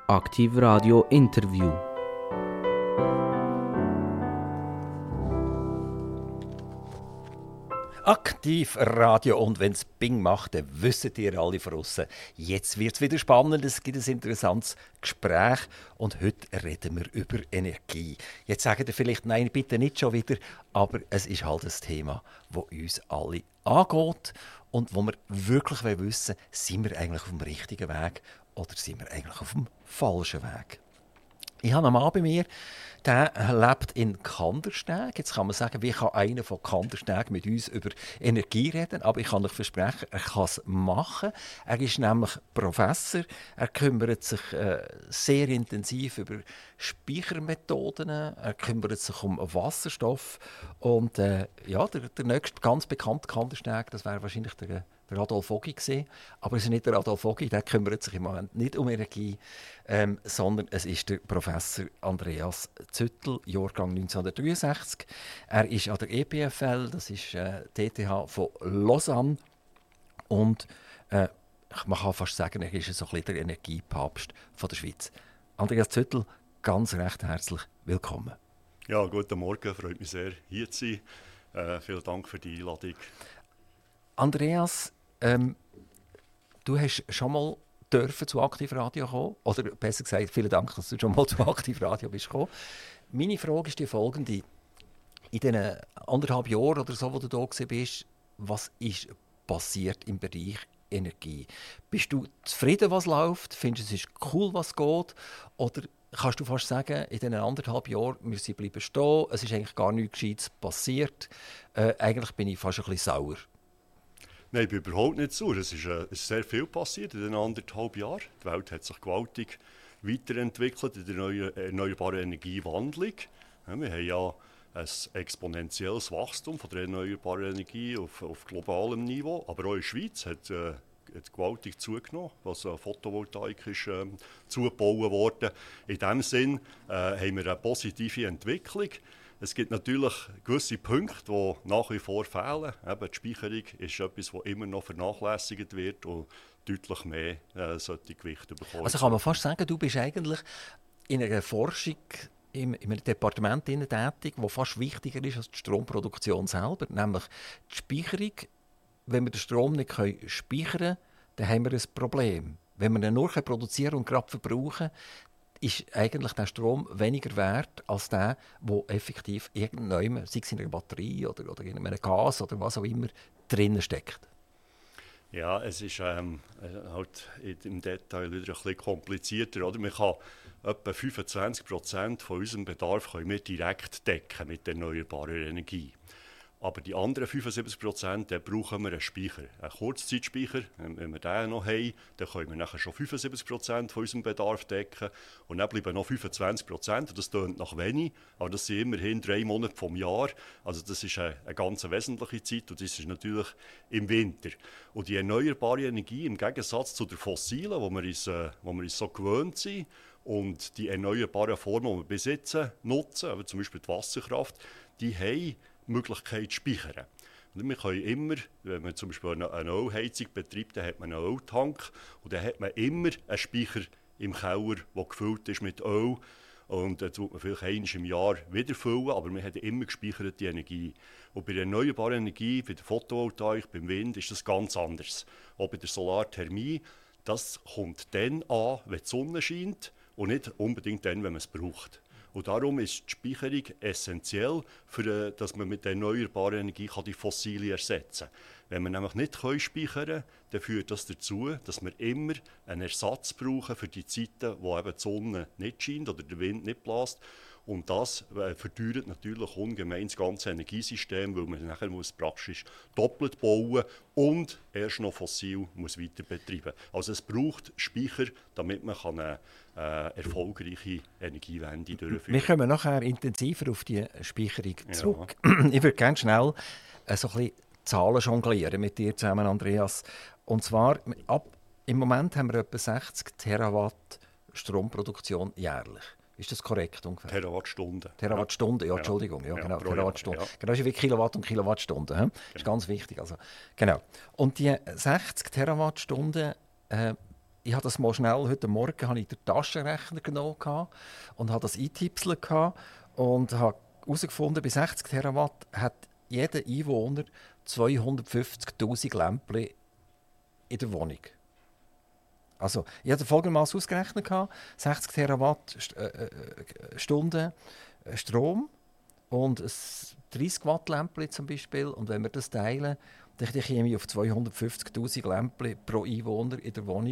Aktiv Radio Interview. Aktiv Radio, und wenn es Bing macht, dann wisst ihr alle von draussen, jetzt wird es wieder spannend, es gibt ein interessantes Gespräch und heute reden wir über Energie. Jetzt sagt ihr vielleicht, nein, bitte nicht schon wieder, aber es ist halt ein Thema, das uns alle angeht und wo wir wirklich wissen wollen, sind wir eigentlich auf dem richtigen Weg oder sind wir eigentlich auf dem falschen Weg. Ich habe einen Mann bei mir, der lebt in Kandersteg. Jetzt kann man sagen, wie kann einer von Kandersteg mit uns über Energie reden? Aber ich kann euch versprechen, er kann es machen. Er ist nämlich Professor. Er kümmert sich sehr intensiv über Speichermethoden. Er kümmert sich um Wasserstoff. Und der nächste ganz bekannte Kandersteg, das wäre wahrscheinlich der Adolf Ogi gewesen. Aber es ist nicht der Adolf Ogi, der kümmert sich im Moment nicht um Energie, sondern es ist der Professor Andreas Züttl, Jahrgang 1963. Er ist an der EPFL, das ist die ETH von Lausanne. Und man kann fast sagen, er ist so ein bisschen der Energiepapst von der Schweiz. Andreas Züttl, ganz recht herzlich willkommen. Ja, guten Morgen, freut mich sehr, hier zu sein. Vielen Dank für die Einladung. Andreas, du hast schon mal zu Aktiv Radio kommen, oder besser gesagt, vielen Dank, dass du schon mal zu Aktiv Radio bist gekommen. Meine Frage ist die folgende: In den 1,5 Jahren oder so, wo du da bist, was ist passiert im Bereich Energie? Bist du zufrieden, was läuft? Findest du, es ist cool, was geht? Oder kannst du fast sagen, in diesen 1,5 Jahren müssen sie bleiben stehen, es ist eigentlich gar nichts Gescheites passiert? Eigentlich bin ich fast ein bisschen sauer. Nein, ich bin überhaupt nicht sauer. Es ist sehr viel passiert in den 1,5 Jahren. Die Welt hat sich gewaltig weiterentwickelt in der erneuerbaren Energiewandlung. Ja, wir haben ja ein exponentielles Wachstum von der erneuerbaren Energie auf globalem Niveau. Aber auch in der Schweiz hat gewaltig zugenommen, was Photovoltaik ist zugebaut worden. In diesem Sinn haben wir eine positive Entwicklung. Es gibt natürlich gewisse Punkte, die nach wie vor fehlen. Eben die Speicherung ist etwas, das immer noch vernachlässigt wird und deutlich mehr solche Gewichte bekommen. Also kann man fast sagen, du bist eigentlich in einer Forschung im Departement tätig, das fast wichtiger ist als die Stromproduktion selber. Nämlich die Speicherung. Wenn wir den Strom nicht speichern können, dann haben wir ein Problem. Wenn wir ihn nur produzieren und gerade verbrauchen, ist eigentlich der Strom weniger wert als der effektiv irgendwann, sei es in einer Batterie oder in einem Gas oder was auch immer, drinnen steckt. Ja, es ist halt im Detail wieder ein bisschen komplizierter. Oder? Man kann etwa 25% von unserem Bedarf können wir direkt decken mit erneuerbarer Energie. Aber die anderen 75%, brauchen wir einen Speicher, einen Kurzzeitspeicher. Wenn wir den noch haben, dann können wir nachher schon 75% von unserem Bedarf decken. Und dann bleiben noch 25%. Das klingt nach wenig, aber das sind immerhin 3 Monate vom Jahr. Also das ist eine ganz wesentliche Zeit und das ist natürlich im Winter. Und die erneuerbare Energie, im Gegensatz zu der fossilen, wo wir uns so gewöhnt sind, und die erneuerbaren Formen, die wir bis jetzt nutzen, aber zum Beispiel die Wasserkraft, die haben Möglichkeit zu speichern. Und wir können immer, wenn man zum Beispiel eine Ölheizung betreibt, dann hat man einen Öltank und dann hat man immer einen Speicher im Keller, der gefüllt ist mit Öl. Und dann tut man vielleicht einmal im Jahr wieder füllen, aber wir haben immer gespeicherte Energie. Und bei der erneuerbaren Energie, bei der Photovoltaik, beim Wind, ist das ganz anders. Auch bei der Solarthermie, das kommt dann an, wenn die Sonne scheint und nicht unbedingt dann, wenn man es braucht. Und darum ist die Speicherung essentiell, dass man mit der erneuerbaren Energie die fossile ersetzen kann. Wenn wir nämlich nicht speichern können, dann führt das dazu, dass wir immer einen Ersatz brauchen für die Zeiten, wo eben die Sonne nicht scheint oder der Wind nicht bläst. Und das verteuert natürlich ungemein das ganze Energiesystem, weil man nachher praktisch doppelt bauen und erst noch fossil weiter betreiben. Also es braucht Speicher, damit man eine erfolgreiche Energiewende durchführen kann. Wir kommen nachher intensiver auf die Speicherung zurück. Ja. Ich würde gerne schnell so ein bisschen Zahlen jonglieren mit dir zusammen, Andreas. Und zwar, im Moment haben wir etwa 60 Terawatt Stromproduktion jährlich. Ist das korrekt ungefähr? Terawattstunden. Terawattstunden, ja, Entschuldigung. Ja, genau, Terawattstunden. Ja. Genau, das ist wie Kilowatt und Kilowattstunden. Das ist ganz wichtig. Also, genau. Und die 60 Terawattstunden ich habe das mal schnell, heute Morgen habe ich den Taschenrechner genommen und habe das eingetipselt und habe herausgefunden, bei 60 Terawatt hat jeder Einwohner 250'000 Lämpchen in der Wohnung. Also, ich hatte folgendermaßen ausgerechnet: 60 Terawattstunden Strom und ein 30 Watt Lämpchen zum Beispiel. Und wenn wir das teilen, dann käme ich auf 250'000 Lämpchen pro Einwohner in der Wohnung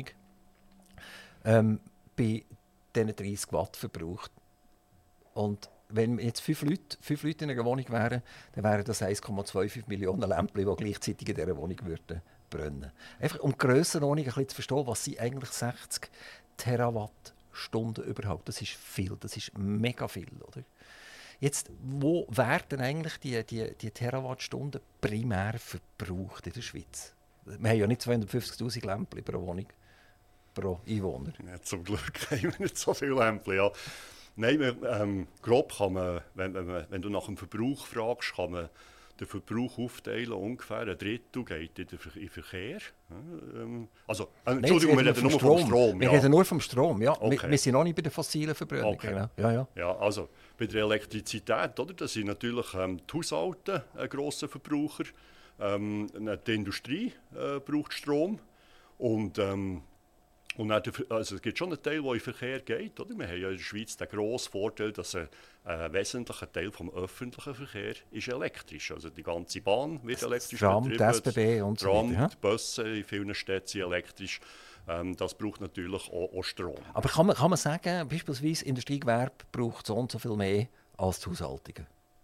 bei diesen 30 Watt verbraucht. Und wenn jetzt 5 Leute in einer Wohnung wären, dann wären das 1,25 Millionen Lämpchen, die gleichzeitig in dieser Wohnung würden brennen. Einfach um die Grössenordnung ein bisschen zu verstehen, was sind eigentlich 60 Terawattstunden überhaupt. Das ist viel, das ist mega viel, oder? Jetzt, wo werden eigentlich die Terawattstunden primär verbraucht in der Schweiz? Wir haben ja nicht 250'000 Lämpchen pro Wohnung, pro Einwohner. Ja, zum Glück haben wir nicht so viele Lämpchen, ja. Nein, grob kann man, wenn du nach dem Verbrauch fragst, kann man den Verbrauch aufteilen. Ungefähr ein Drittel geht in den Verkehr. Also, Entschuldigung, wir reden nur vom Strom. Wir reden nur vom Strom, ja. Okay. Wir sind noch nicht bei den fossilen Verbrennungen. Okay. Genau. Ja, also bei der Elektrizität, oder, das sind natürlich die Haushalte ein grosser Verbraucher. Die Industrie braucht Strom. Und dann also es gibt schon einen Teil, der in den Verkehr geht. Oder? Wir haben ja in der Schweiz den grossen Vorteil, dass ein wesentlicher Teil des öffentlichen Verkehrs ist elektrisch. Also die ganze Bahn wird elektrisch betrieben. Das Tram, die SBB und so weiter. Die Busse in vielen Städten sind elektrisch. Das braucht natürlich auch Strom. Aber kann man sagen, beispielsweise Industriegewerbe braucht so und so viel mehr als die Haushaltungen?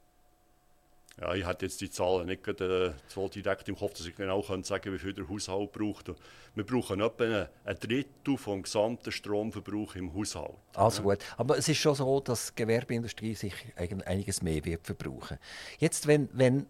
Ja, ich hatte jetzt die Zahlen nicht so direkt im Kopf, dass ich genau sagen kann, wie viel der Haushalt braucht. Wir brauchen etwa ein Drittel vom gesamten Stromverbrauch im Haushalt. Also gut, aber es ist schon so, dass die Gewerbeindustrie sich einiges mehr wird verbrauchen. Jetzt, wenn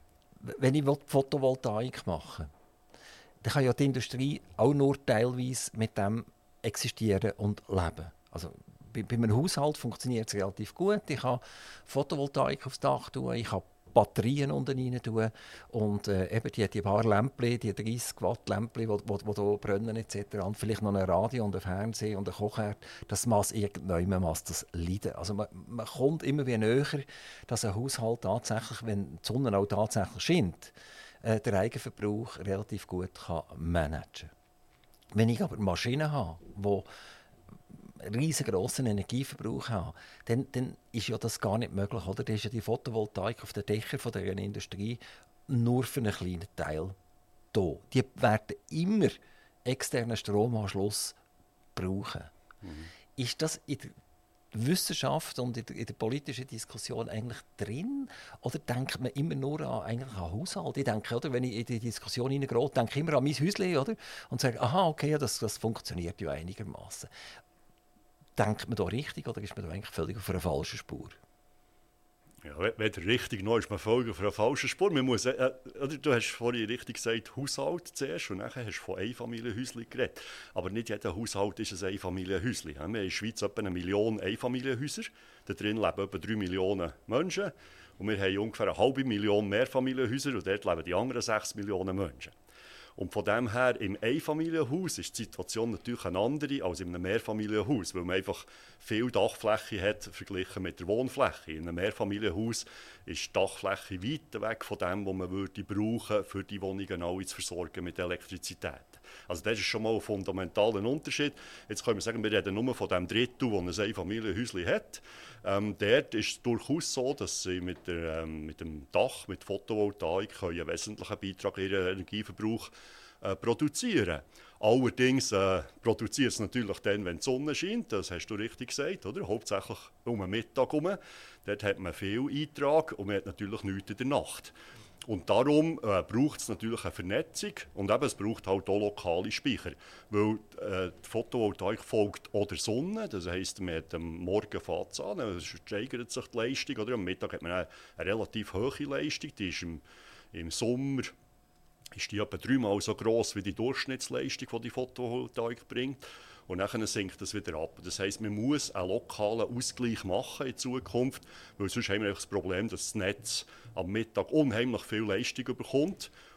ich Photovoltaik machen will, dann kann ja die Industrie auch nur teilweise mit dem existieren und leben. Also bei einem Haushalt funktioniert es relativ gut. Ich kann Photovoltaik aufs Dach tun, ich kann Batterien unten rein tun und eben die paar Lämpchen, die 30 Watt Lämpchen, die hier brennen etc. und vielleicht noch ein Radio und ein Fernseher und ein Kochherd, das muss irgendjemand das leiden. Also man kommt immer wieder näher, dass ein Haushalt tatsächlich, wenn die Sonne auch tatsächlich scheint, den Eigenverbrauch relativ gut managen kann. Wenn ich aber Maschinen habe, die riesengroßen Energieverbrauch haben, dann ist ja das gar nicht möglich. Oder? Dann ist ja die Photovoltaik auf den Dächern der Industrie nur für einen kleinen Teil da. Die werden immer externen Stromanschluss brauchen. Ist das in der Wissenschaft und in der politischen Diskussion eigentlich drin? Oder denkt man immer nur an Haushalt? Ich denke, oder, wenn ich in die Diskussion hineingehe, denke ich immer an mein Häuschen, oder? Und sage, aha, okay, ja, das funktioniert ja einigermaßen. Denkt man da richtig oder ist man da eigentlich völlig auf einer falschen Spur? Ja, weder richtig noch ist man völlig auf einer falschen Spur. Man muss, du hast vorhin richtig gesagt, Haushalt zuerst und nachher hast du von Einfamilienhäuschen geredet. Aber nicht jeder Haushalt ist ein Einfamilienhäuschen. Wir haben in der Schweiz etwa 1 Million Einfamilienhäuser. Da drin leben etwa 3 Millionen Menschen. Und wir haben ungefähr 500'000 Mehrfamilienhäuser und dort leben die anderen 6 Millionen Menschen. Und von dem her, im Einfamilienhaus ist die Situation natürlich eine andere als in einem Mehrfamilienhaus, weil man einfach viel Dachfläche hat verglichen mit der Wohnfläche. In einem Mehrfamilienhaus ist die Dachfläche weit weg von dem, was man würde brauchen, für die Wohnungen alle zu versorgen mit Elektrizität. Also das ist schon mal ein fundamentaler Unterschied. Jetzt können wir sagen, wir reden nur von dem Drittel, das ein Einfamilienhäuschen hat. Dort ist es durchaus so, dass sie mit dem Dach, mit Photovoltaik, einen wesentlichen Beitrag in ihren Energieverbrauch produzieren. Allerdings produziert es natürlich dann, wenn die Sonne scheint, das hast du richtig gesagt, oder? Hauptsächlich um den Mittag herum. Dort hat man viel Eintrag und man hat natürlich nichts in der Nacht. Und darum braucht es natürlich eine Vernetzung und eben, es braucht halt auch lokale Speicher. Weil die Photovoltaik folgt auch der Sonne, das heisst, man hat am Morgen fängt es an, dann steigert sich die Leistung, oder? Am Mittag hat man eine relativ hohe Leistung, die ist im Sommer ist die etwa 3-mal so gross wie die Durchschnittsleistung, die die Photovoltaik bringt. Und dann sinkt das wieder ab. Das heisst, man muss einen lokalen Ausgleich machen in Zukunft, weil sonst haben wir das Problem, dass das Netz am Mittag unheimlich viel Leistung bekommt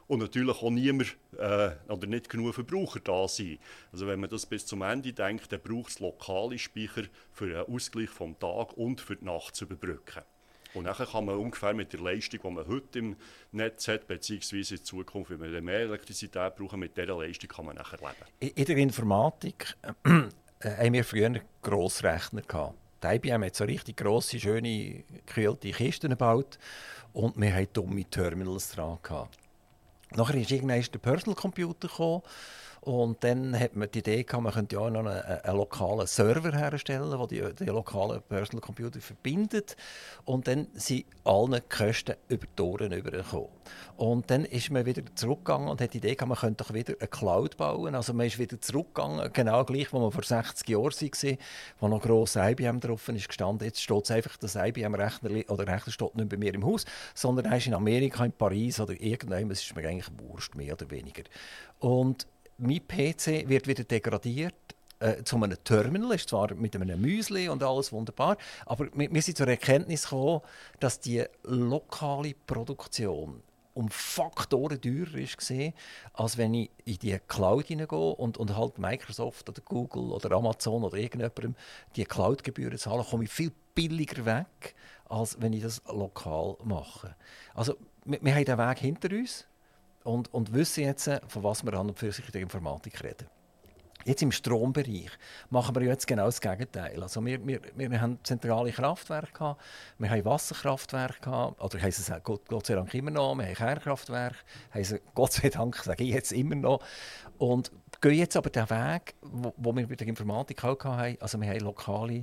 und natürlich auch niemand oder nicht genug Verbraucher da sind. Also wenn man das bis zum Ende denkt, dann braucht es lokale Speicher für einen Ausgleich vom Tag und für die Nacht zu überbrücken. Und dann kann man ungefähr mit der Leistung, die man heute im Netz hat, beziehungsweise in Zukunft, wenn wir mehr Elektrizität brauchen, mit dieser Leistung kann man nachher leben. In der Informatik haben wir früher Grossrechner gehabt. Die IBM hat so richtig grosse, schöne, gekühlte Kisten gebaut und wir hatten dumme Terminals dran gehabt. Nachher ist irgendwann der Personal Computer gekommen und dann hat man die Idee gehabt, man könnte ja auch noch einen lokalen Server herstellen, der die lokalen Personal Computer verbindet. Und dann sind alle Kosten über die Ohren übergekommen. Und dann ist man wieder zurückgegangen und hat die Idee gehabt, man könnte doch wieder eine Cloud bauen. Also man ist wieder zurückgegangen, genau gleich, wo man vor 60 Jahren war, wo noch gross IBM drauf ist gestanden. Jetzt steht es einfach, das IBM-Rechner oder Rechner steht nicht bei mir im Haus, sondern er ist in Amerika, in Paris oder irgendwann. Es ist mir eigentlich wurscht, mehr oder weniger. Und mein PC wird wieder degradiert zu einem Terminal, ist zwar mit einem Müsli und alles wunderbar, aber wir sind zur Erkenntnis gekommen, dass die lokale Produktion um Faktoren teurer war, als wenn ich in die Cloud hineingehe und halt Microsoft oder Google oder Amazon oder irgendjemandem die Cloud-Gebühren zahle, komme ich viel billiger weg, als wenn ich das lokal mache. Also wir haben den Weg hinter uns. Und wissen jetzt, von was wir an und für sich in der Informatik reden. Jetzt im Strombereich machen wir jetzt genau das Gegenteil. Also wir haben zentrale Kraftwerke gehabt, wir haben Wasserkraftwerke gehabt, oder heissen es Gott sei Dank immer noch, wir haben Kernkraftwerke, heissen Gott sei Dank, sage ich jetzt immer noch. Und gehen jetzt aber den Weg, wo wir bei der Informatik auch hatten, also wir haben lokale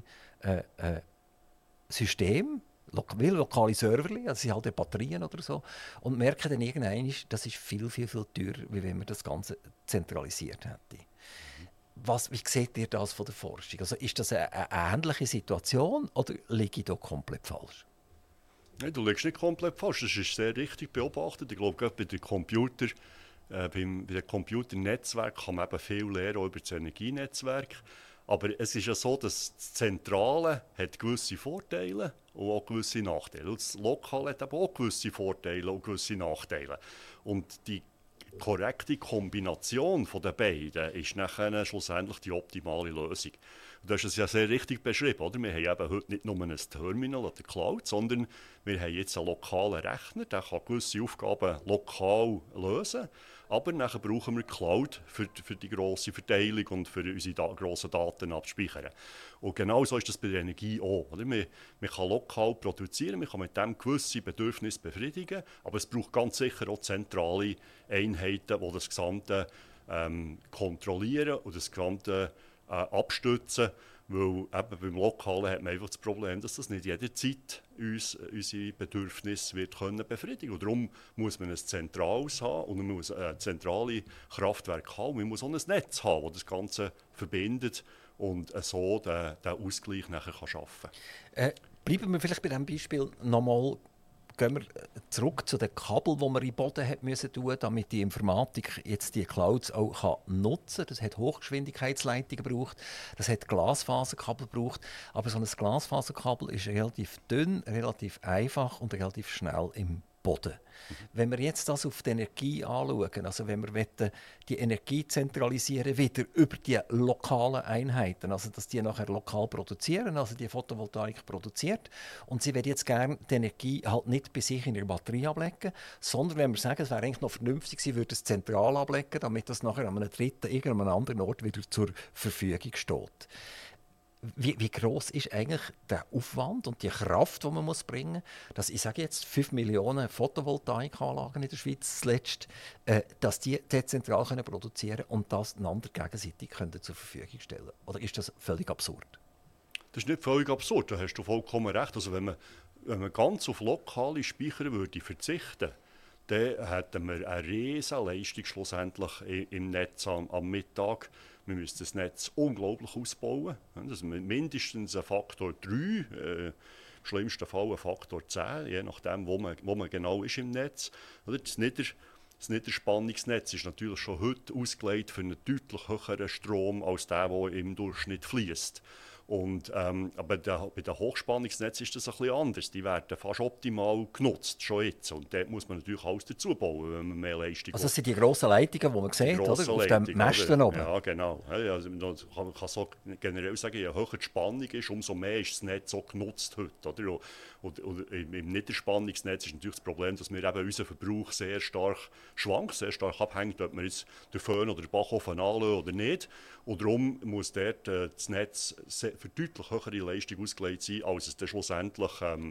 Systeme, lokale Server, das sind halt Batterien oder so, und merken dann irgendwann, das ist viel, viel, viel teurer, wie wenn man das Ganze zentralisiert hätte. Wie seht ihr das von der Forschung? Also ist das eine ähnliche Situation oder liege ich da komplett falsch? Nein, du liegst nicht komplett falsch, das ist sehr richtig beobachtet. Ich glaube, gerade bei den bei den Computernetzwerken kann man eben viel lernen über das Energienetzwerk. Aber es ist ja so, dass das Zentrale hat gewisse Vorteile und auch gewisse Nachteile. Und das Lokale hat eben auch gewisse Vorteile und gewisse Nachteile. Und die korrekte Kombination von den beiden ist nachher schlussendlich die optimale Lösung. Und du hast es ja sehr richtig beschrieben, oder? Wir haben eben heute nicht nur ein Terminal oder Cloud, sondern wir haben jetzt einen lokalen Rechner, der kann gewisse Aufgaben lokal lösen. Aber nachher brauchen wir Cloud für die grosse Verteilung und für unsere grossen Daten abspeichern. Und genau so ist das bei der Energie auch. Oder? Man kann lokal produzieren, man kann mit dem gewisse Bedürfnisse befriedigen, aber es braucht ganz sicher auch zentrale Einheiten, die das Gesamte kontrollieren und das Gesamte abstützen. Weil eben beim Lokalen hat man einfach das Problem, dass das nicht jederzeit unsere Bedürfnisse wird befriedigen kann. Darum muss man ein zentrales haben und man muss ein zentrales Kraftwerk haben. Man muss auch ein Netz haben, das das Ganze verbindet und so den Ausgleich nachher schaffen kann. Bleiben wir vielleicht bei diesem Beispiel nochmal. Gehen wir zurück zu den Kabeln, die man in den Boden hat müssen tun, damit die Informatik jetzt die Clouds auch nutzen kann. Das hat Hochgeschwindigkeitsleitungen gebraucht, das hat Glasfaserkabel gebraucht. Aber so ein Glasfaserkabel ist relativ dünn, relativ einfach und relativ schnell im Boden. Wenn wir jetzt das auf die Energie anschauen, also wenn wir die Energie zentralisieren wieder über die lokalen Einheiten, also dass die nachher lokal produzieren, also die Photovoltaik produziert, und sie werden jetzt gerne die Energie halt nicht bei sich in der Batterie ablegen, sondern wenn wir sagen, es wäre eigentlich noch vernünftig, sie würde es zentral ablegen, damit das nachher an einem dritten, irgendeinem anderen Ort wieder zur Verfügung steht. Wie gross ist eigentlich der Aufwand und die Kraft, die man bringen muss, dass ich sage jetzt 5 Millionen Photovoltaikanlagen in der Schweiz zuletzt, dass die dezentral produzieren können und das einander gegenseitig zur Verfügung stellen können? Oder ist das völlig absurd? Das ist nicht völlig absurd, da hast du vollkommen recht. Also wenn man ganz auf lokale Speicher würde verzichten, dann hätten wir eine riesige Leistung schlussendlich im Netz am Mittag. Wir müssen das Netz unglaublich ausbauen. Also mindestens ein Faktor 3, im schlimmsten Fall ein Faktor 10, je nachdem, wo man genau ist im Netz. Das Niederspannungsnetz ist natürlich schon heute ausgelegt für einen deutlich höheren Strom als der im Durchschnitt fließt. Aber bei den Hochspannungsnetzen ist das ein bisschen anders. Die werden fast optimal genutzt, schon jetzt. Und dort muss man natürlich alles dazu bauen, wenn man mehr Leistung Also das sind die grossen Leitungen, die man sieht, oder? Auf dem Mästen oben. Ja, genau. Also man kann so generell sagen, je höher die Spannung ist, umso mehr ist das Netz auch genutzt heute. Oder? Und im Niederspannungsnetz ist natürlich das Problem, dass wir eben unseren Verbrauch sehr stark schwankt, sehr stark abhängt, ob wir jetzt den Föhn oder den Backofen anlassen oder nicht. Und darum muss dort das Netz für deutlich höhere Leistung ausgelegt sein, als es dann schlussendlich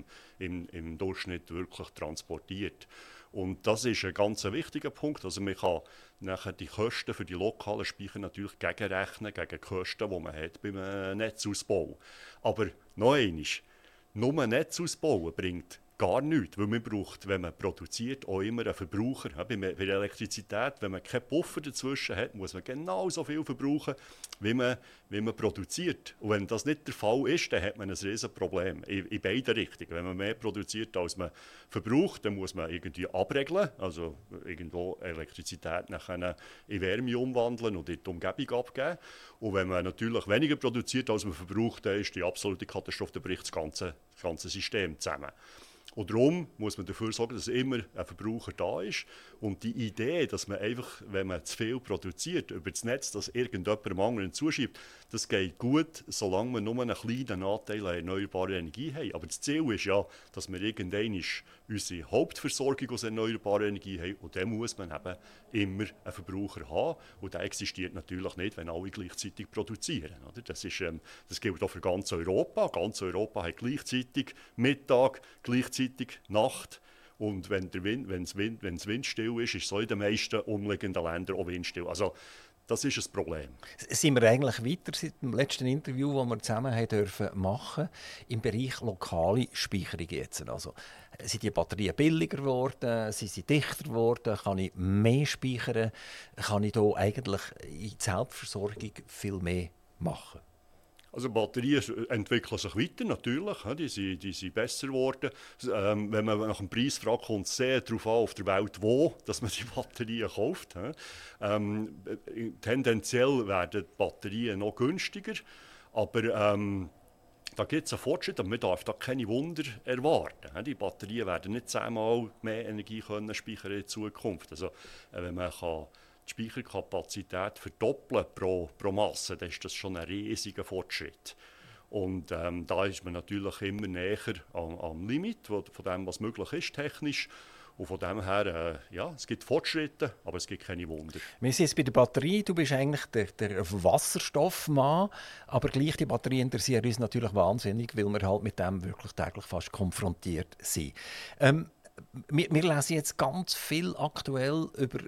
im Durchschnitt wirklich transportiert. Und das ist ein ganz wichtiger Punkt. Also man kann nachher die Kosten für die lokalen Speicher natürlich gegenrechnen, gegen die Kosten, die man hat beim Netzausbau. Aber noch einmal, nur Netzausbauen bringt gar nichts, weil man braucht, wenn man produziert, auch immer einen Verbraucher. Bei der Elektrizität, wenn man keinen Puffer dazwischen hat, muss man genauso viel verbrauchen, wie man produziert. Und wenn das nicht der Fall ist, dann hat man ein riesiges Problem. In beide Richtungen. Wenn man mehr produziert, als man verbraucht, dann muss man irgendwie abregeln, also irgendwo Elektrizität nachher in Wärme umwandeln und in die Umgebung abgeben. Und wenn man natürlich weniger produziert, als man verbraucht, dann ist die absolute Katastrophe, dann bricht das ganze System zusammen. Und darum muss man dafür sorgen, dass immer ein Verbraucher da ist. Und die Idee, dass man einfach, wenn man zu viel produziert, über das Netz, das irgendjemandem anderen zuschiebt, das geht gut, solange wir nur einen kleinen Anteil an erneuerbarer Energie haben. Aber das Ziel ist ja, dass wir irgendwann unsere Hauptversorgung aus erneuerbarer Energie haben. Und dann muss man eben immer einen Verbraucher haben. Und der existiert natürlich nicht, wenn alle gleichzeitig produzieren. Oder? Das gilt auch für ganz Europa. Ganz Europa hat gleichzeitig Mittag, gleichzeitig Nacht. Und wenn es windstill ist, ist es so in den meisten umliegenden Ländern auch windstill. Also, das ist ein Problem. Sind wir eigentlich weiter seit dem letzten Interview, das wir zusammen haben dürfen machen, im Bereich lokale Speicherung jetzt? Also, sind die Batterien billiger geworden? Sind sie dichter geworden? Kann ich mehr speichern? Kann ich hier eigentlich in die Selbstversorgung viel mehr machen? Also Batterien entwickeln sich weiter, natürlich. Die sind besser geworden. Wenn man nach dem Preis fragt, kommt es sehr darauf an, auf der Welt, wo dass man die Batterien kauft. Tendenziell werden die Batterien noch günstiger, aber da gibt es einen Fortschritt, aber man darf da keine Wunder erwarten. Die Batterien werden nicht 10-mal mehr Energie können speichern in Zukunft. Also, wenn man die Speicherkapazität verdoppeln pro Masse, dann ist das schon ein riesiger Fortschritt. Und da ist man natürlich immer näher am Limit von dem, was möglich ist technisch. Und von dem her, ja, es gibt Fortschritte, aber es gibt keine Wunder. Wir sind jetzt bei der Batterie. Du bist eigentlich der Wasserstoffmann, aber gleich die Batterien interessieren uns natürlich wahnsinnig, weil wir halt mit dem wirklich täglich fast konfrontiert sind. Wir lesen jetzt ganz viel aktuell über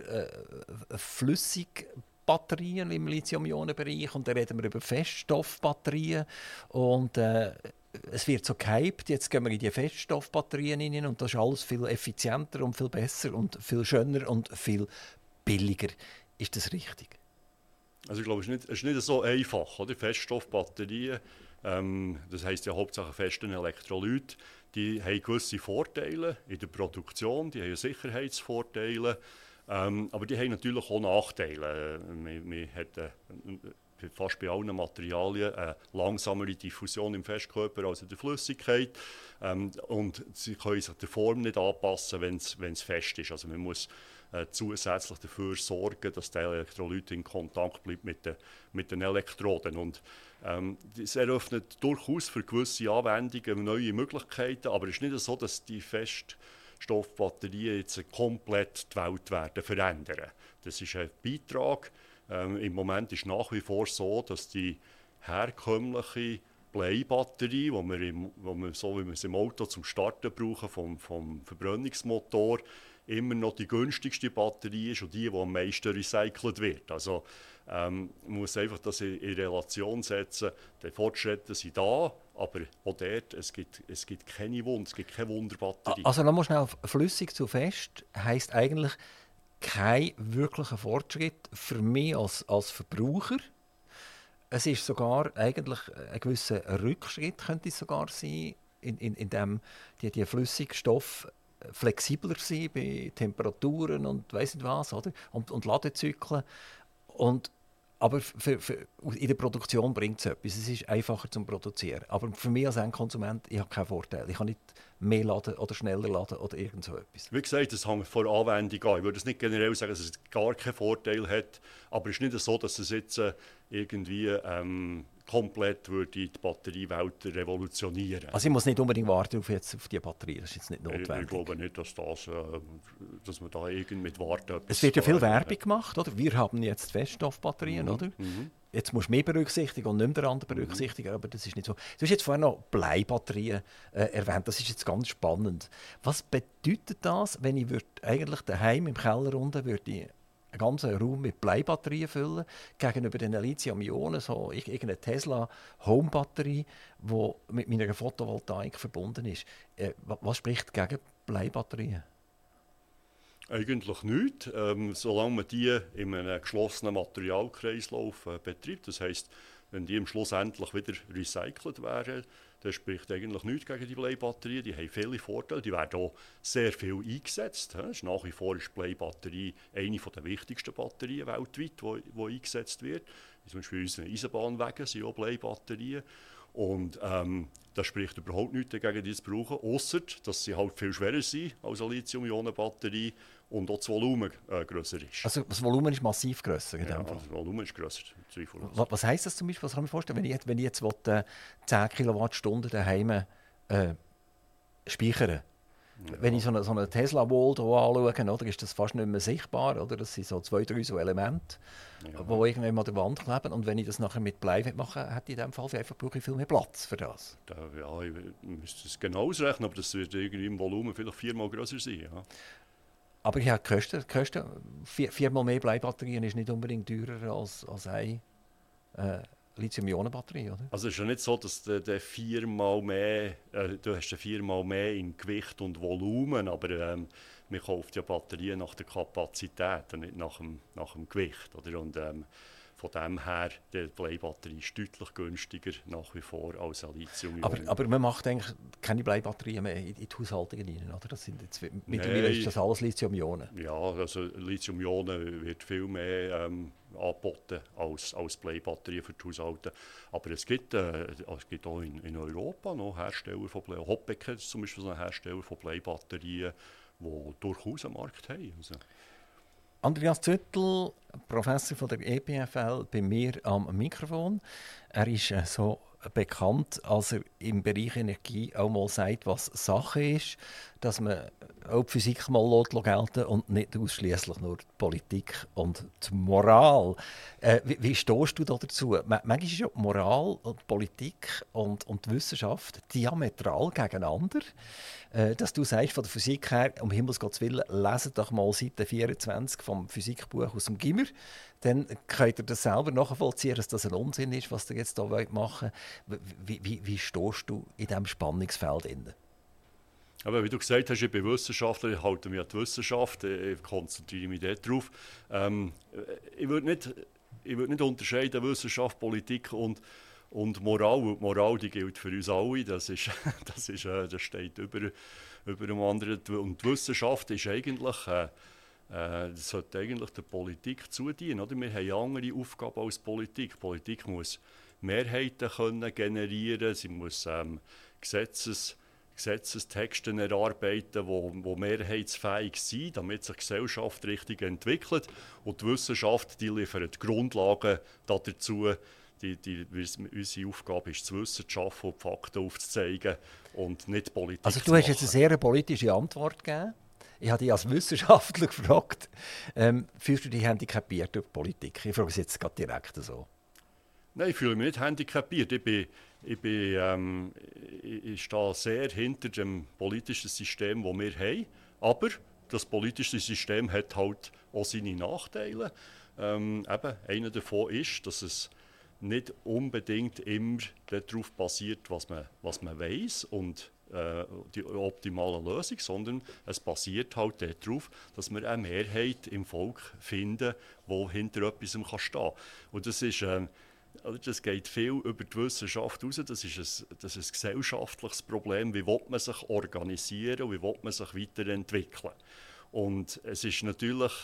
Flüssigbatterien im Lithium-Ionen-Bereich und dann reden wir über Feststoffbatterien und es wird so gehypt, jetzt gehen wir in die Feststoffbatterien hinein und das ist alles viel effizienter und viel besser und viel schöner und viel billiger. Ist das richtig? Also ich glaube, es ist nicht so einfach. Oder? Feststoffbatterien, das heisst ja hauptsächlich festen Elektrolyt, die haben gewisse Vorteile in der Produktion, die haben Sicherheitsvorteile, aber die haben natürlich auch Nachteile. Man hat fast bei allen Materialien eine langsamere Diffusion im Festkörper als in der Flüssigkeit. Und sie können sich der Form nicht anpassen, wenn es fest ist. Also man muss zusätzlich dafür sorgen, dass der Elektrolyt in Kontakt bleibt mit den Elektroden. Und das eröffnet durchaus für gewisse Anwendungen neue Möglichkeiten, aber es ist nicht so, dass die Feststoffbatterien jetzt komplett die Welt werden verändern. Das ist ein Beitrag. Im Moment ist nach wie vor so, dass die herkömmliche Bleibatterie, die wir so wie wir es im Auto zum Starten brauchen, vom Verbrennungsmotor, immer noch die günstigste Batterie ist und die am meisten recycelt wird. Also man muss einfach das in Relation setzen. Die Fortschritte sind da, aber auch dort, es gibt keine Wunderbatterie. Also nochmal schnell, flüssig zu fest heisst eigentlich kein wirklicher Fortschritt für mich als Verbraucher. Es ist sogar eigentlich ein gewisser Rückschritt, könnte es sogar sein, in dem die Flüssigstoffe flexibler sind bei Temperaturen und weiss nicht was, oder? Und Ladezyklen. Und Aber in der Produktion bringt es etwas. Es ist einfacher zu produzieren. Aber für mich als Endkonsument, ich habe keinen Vorteil. Ich kann nicht mehr laden oder schneller laden oder irgend so etwas. Wie gesagt, das hängt von der Anwendung an. Ich würde es nicht generell sagen, dass es gar keinen Vorteil hat. Aber es ist nicht so, dass es jetzt irgendwie komplett würde die Batteriewelt revolutionieren. Also ich muss nicht unbedingt warten auf die Batterie. Das ist jetzt nicht notwendig. Ich glaube nicht, dass man da irgendwie mit Warten... Es wird ja viel Werbung gemacht, oder? Wir haben jetzt Feststoffbatterien, oder? Jetzt musst du mehr berücksichtigen und nicht mehr den anderen berücksichtigen, aber das ist nicht so. Du hast jetzt vorhin noch Bleibatterien erwähnt, das ist jetzt ganz spannend. Was bedeutet das, wenn ich eigentlich daheim im Keller unten einen ganzen Raum mit Bleibatterien füllen, gegenüber den Lithium-Ionen, so irgendeine Tesla-Home-Batterie, die mit meiner Photovoltaik verbunden ist. Was spricht gegen Bleibatterien? Eigentlich nichts, solange man die in einem geschlossenen Materialkreislauf betreibt. Das heisst, wenn die schlussendlich wieder recycelt wären, dann spricht eigentlich nichts gegen die Bleibatterien. Die haben viele Vorteile, die werden auch sehr viel eingesetzt. Nach wie vor ist die Bleibatterie eine der wichtigsten Batterien weltweit, die eingesetzt wird. Zum Beispiel unsere Eisenbahnwege sind auch Bleibatterien. Und das spricht überhaupt nichts dagegen, die zu brauchen, ausser dass sie halt viel schwerer sind als eine Lithium-Ionen-Batterie und auch das Volumen grösser ist. Also das Volumen ist massiv grösser. Ja, das Volumen ist grösser. Was heisst das zum Beispiel? Was kann ich mir vorstellen, wenn ich jetzt 10 Kilowattstunden daheim speichern? Ja. Wenn ich so eine Tesla-Wall anschaue, oder, ist das fast nicht mehr sichtbar. Oder? Das sind so 2, 3 so Elemente, die irgendwann an der Wand kleben. Und wenn ich das nachher mit Blei machen will, hätte ich in diesem Fall einfach viel mehr Platz für das. Ja, ich müsste es genau ausrechnen, aber das wird irgendwie im Volumen vielleicht 4-mal grösser sein. Ja. Aber ich habe die Kosten 4-mal mehr Bleibatterien ist nicht unbedingt teurer als eine Lithium-Ionen-Batterie, oder? Also es ist ja nicht so, dass du 4-mal mehr, du hast 4-mal mehr in Gewicht und Volumen, aber man kauft ja Batterien nach der Kapazität und nicht nach dem Gewicht. Oder? Und von dem her, die Bleibatterie ist deutlich günstiger nach wie vor als eine Lithium-Ionen. Aber man macht eigentlich keine Bleibatterien mehr in die Haushaltungen rein, oder? Das sind jetzt, mittlerweile ist das alles Lithium-Ionen. Ja, also Lithium-Ionen wird viel mehr angeboten als Bleibatterien für die Haushalte. Aber es gibt auch in Europa noch Hersteller von Blei. Hoppecke ist zum Beispiel so ein Hersteller von Bleibatterien, die durchaus einen Markt haben. Also. Andreas Züttl, Professor von der EPFL, bei mir am Mikrofon. Er ist so bekannt, als er im Bereich Energie auch mal sagt, was Sache ist, dass man auch die Physik mal gelten und nicht ausschließlich nur die Politik und die Moral. Wie stehst du da dazu? Manchmal ist ja die Moral und die Politik und die Wissenschaft diametral gegeneinander. Dass du sagst, von der Physik her, um Himmels Gottes Willen, leset doch mal Seite 24 vom Physikbuch aus dem Gimmer. Dann könnt ihr das selber nachvollziehen, dass das ein Unsinn ist, was ihr jetzt hier machen wollt. Wie stehst du in diesem Spannungsfeld? Aber wie du gesagt hast, ich bin Wissenschaftler, ich halte mich an die Wissenschaft, ich konzentriere mich darauf. Ich würde nicht unterscheiden Wissenschaft, Politik und Moral. Und die Moral, die gilt für uns alle, das steht über dem anderen. Und die Wissenschaft ist eigentlich, das sollte eigentlich der Politik zudienen. Oder? Wir haben eine andere Aufgabe als Politik. Die Politik muss Mehrheiten können generieren, sie muss Gesetzestexte erarbeiten, die mehrheitsfähig sind, damit sich die Gesellschaft richtig entwickelt. Und die Wissenschaft, die liefert die Grundlagen dazu. Unsere Aufgabe ist, zu Wissen zu schaffen und die Fakten aufzuzeigen und nicht Politik also, zu du hast jetzt eine sehr politische Antwort gegeben. Ich habe dich als Wissenschaftler gefragt, fühlst du dich handicapiert durch Politik? Ich frage es jetzt gerade direkt so. Nein, ich fühle mich nicht handicapiert. Ich stehe sehr hinter dem politischen System, das wir haben. Aber das politische System hat halt auch seine Nachteile. Einer davon ist, dass es nicht unbedingt immer darauf basiert, was man weiss und die optimale Lösung, sondern es basiert halt darauf, dass wir eine Mehrheit im Volk finden, die hinter etwas stehen kann. Und das geht viel über die Wissenschaft raus. Das ist ein gesellschaftliches Problem. Wie will man sich organisieren und wie will man sich weiterentwickeln? Und es ist natürlich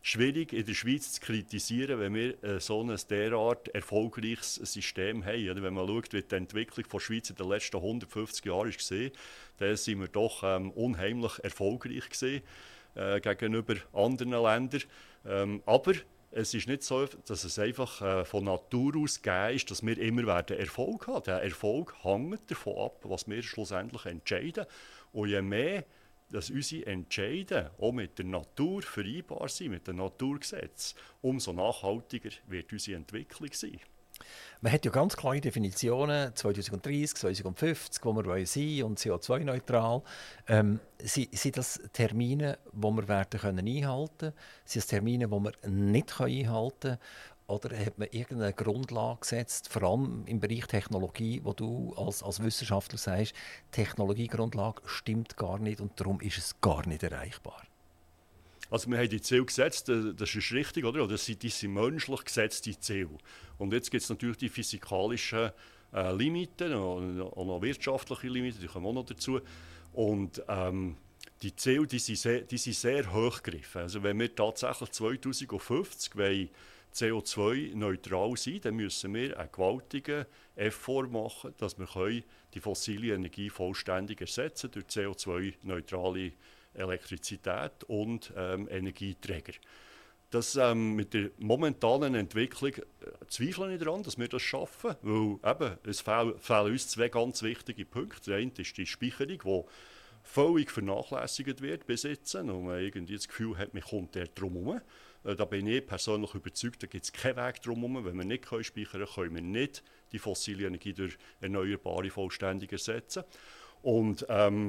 schwierig in der Schweiz zu kritisieren, wenn wir so ein derart erfolgreiches System haben. Oder wenn man schaut, wie die Entwicklung der Schweiz in den letzten 150 Jahren war, dann sind wir doch unheimlich erfolgreich gewesen, gegenüber anderen Ländern. Aber es ist nicht so, dass es einfach von Natur aus gegeben ist, dass wir immer Erfolg haben werden. Der Erfolg hängt davon ab, was wir schlussendlich entscheiden. Und je mehr dass unsere Entscheide auch mit der Natur vereinbar sind, mit den Naturgesetzen, umso nachhaltiger wird unsere Entwicklung sein. Man hat ja ganz klare Definitionen, 2030, 2050, wo wir sein wollen und CO2-neutral. Sind das Termine, die wir werden einhalten können? Sind das Termine, die wir nicht einhalten können? Oder hat man irgendeine Grundlage gesetzt, vor allem im Bereich Technologie, wo du als Wissenschaftler sagst, Technologiegrundlage stimmt gar nicht und darum ist es gar nicht erreichbar? Also wir haben die Ziele gesetzt, das ist richtig, oder? Das sind menschlich gesetzte Ziele. Und jetzt gibt es natürlich die physikalischen Limiten und noch wirtschaftliche Limiten, die kommen auch noch dazu. Und die Ziele die sind sehr hoch gegriffen. Also wenn wir tatsächlich 2050 wollen, CO2-neutral sein, dann müssen wir einen gewaltigen Effort machen, dass wir die fossile Energie vollständig ersetzen durch CO2-neutrale Elektrizität und Energieträger. Das, mit der momentanen Entwicklung zweifle ich daran, dass wir das schaffen, weil eben, es fehlen uns zwei ganz wichtige Punkte. Der eine ist die Speicherung, die völlig vernachlässigt wird bis jetzt und man irgendwie das Gefühl hat, man kommt drum herum. Da bin ich persönlich überzeugt, da gibt es keinen Weg drum herum. Wenn wir nicht speichern können, können wir nicht die fossile Energie durch erneuerbare vollständig ersetzen. Und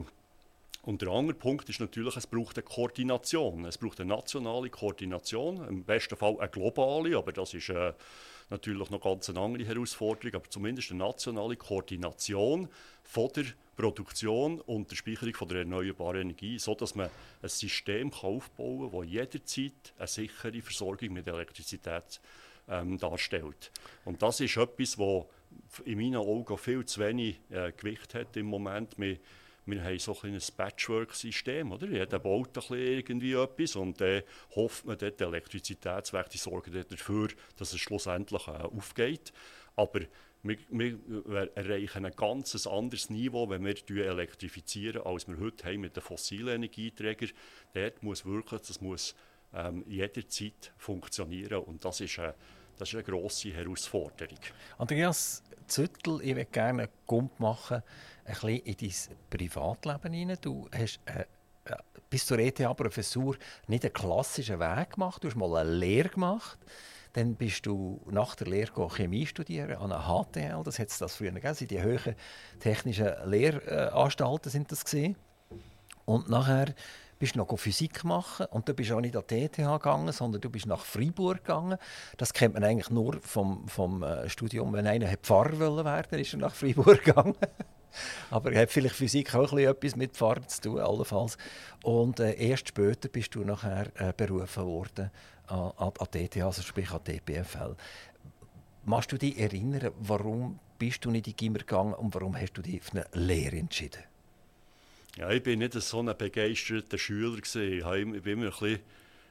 der andere Punkt ist natürlich, es braucht eine Koordination. Es braucht eine nationale Koordination, im besten Fall eine globale, aber das ist natürlich noch ganz eine andere Herausforderung, aber zumindest eine nationale Koordination von der Produktion und der Speicherung von der erneuerbaren Energie, sodass man ein System aufbauen kann, das jederzeit eine sichere Versorgung mit Elektrizität darstellt. Und das ist etwas, das in meinen Augen viel zu wenig Gewicht hat im Moment. Wir haben so ein Patchwork-System, oder? Jeder baut ein bisschen irgendwie etwas und dann hofft man, die Elektrizitätswerke sorgen dafür, dass es schlussendlich aufgeht. Aber wir erreichen ein ganz anderes Niveau, wenn wir elektrifizieren, als wir heute haben mit den fossilen Energieträgern. Dort muss wirklich, das muss jederzeit funktionieren und das ist eine grosse Herausforderung. Andreas Züttl, ich würde gerne einen Gump machen, ein bisschen in dein Privatleben hinein. Du hast bis zur ETH-Professur nicht einen klassischen Weg gemacht, du hast mal eine Lehre gemacht. Dann bist du nach der Lehre Chemie studieren an einer HTL, das hat es das früher gegeben, die höheren technischen Lehranstalten sind das gewesen. Und nachher bist du noch Physik machen und du bist auch nicht an die ETH gegangen, sondern du bist nach Freiburg gegangen. Das kennt man eigentlich nur vom Studium, wenn einer Pfarrer werden wollte, ist er nach Freiburg gegangen. Aber er hat vielleicht Physik auch etwas mit Pfarrer zu tun, allenfalls. Und erst später bist du nachher berufen worden an die ETH, also sprich an die EPFL. Magst du dich erinnern, warum bist du nicht in die Gimmer gegangen und warum hast du dich für eine Lehre entschieden? Ja, ich war nicht so ein begeisterter Schüler. Ich war immer ein bisschen,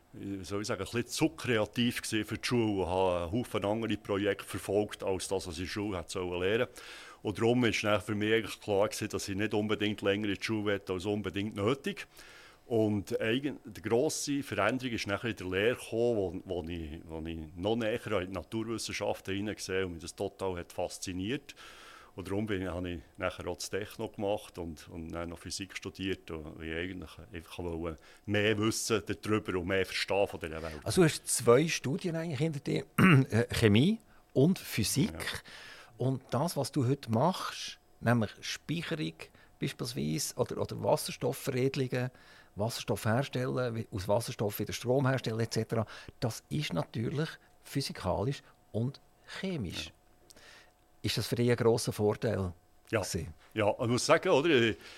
ein bisschen zu kreativ für die Schule und habe einen Haufen andere Projekte verfolgt, als das, was ich in der Schule hätte lernen sollen. Und darum war für mich eigentlich klar, dass ich nicht unbedingt länger in die Schule will, als unbedingt nötig. Und die grosse Veränderung ist nachher in der Lehre gekommen, wo ich noch näher in die Naturwissenschaften hineingesehen und mich das total hat fasziniert. Und darum habe ich nachher auch das Techno gemacht und dann noch Physik studiert, weil ich eigentlich einfach mehr wissen darüber und mehr verstehen von dieser Welt. Also du hast 2 Studien eigentlich hinter dir, Chemie und Physik. Ja. Und das, was du heute machst, nämlich Speicherung beispielsweise oder Wasserstoffveredelungen, Wasserstoff herstellen, aus Wasserstoff wieder Strom herstellen etc., das ist natürlich physikalisch und chemisch. Ja. Ist das für dich ein grosser Vorteil? Ja, ich muss sagen, oder?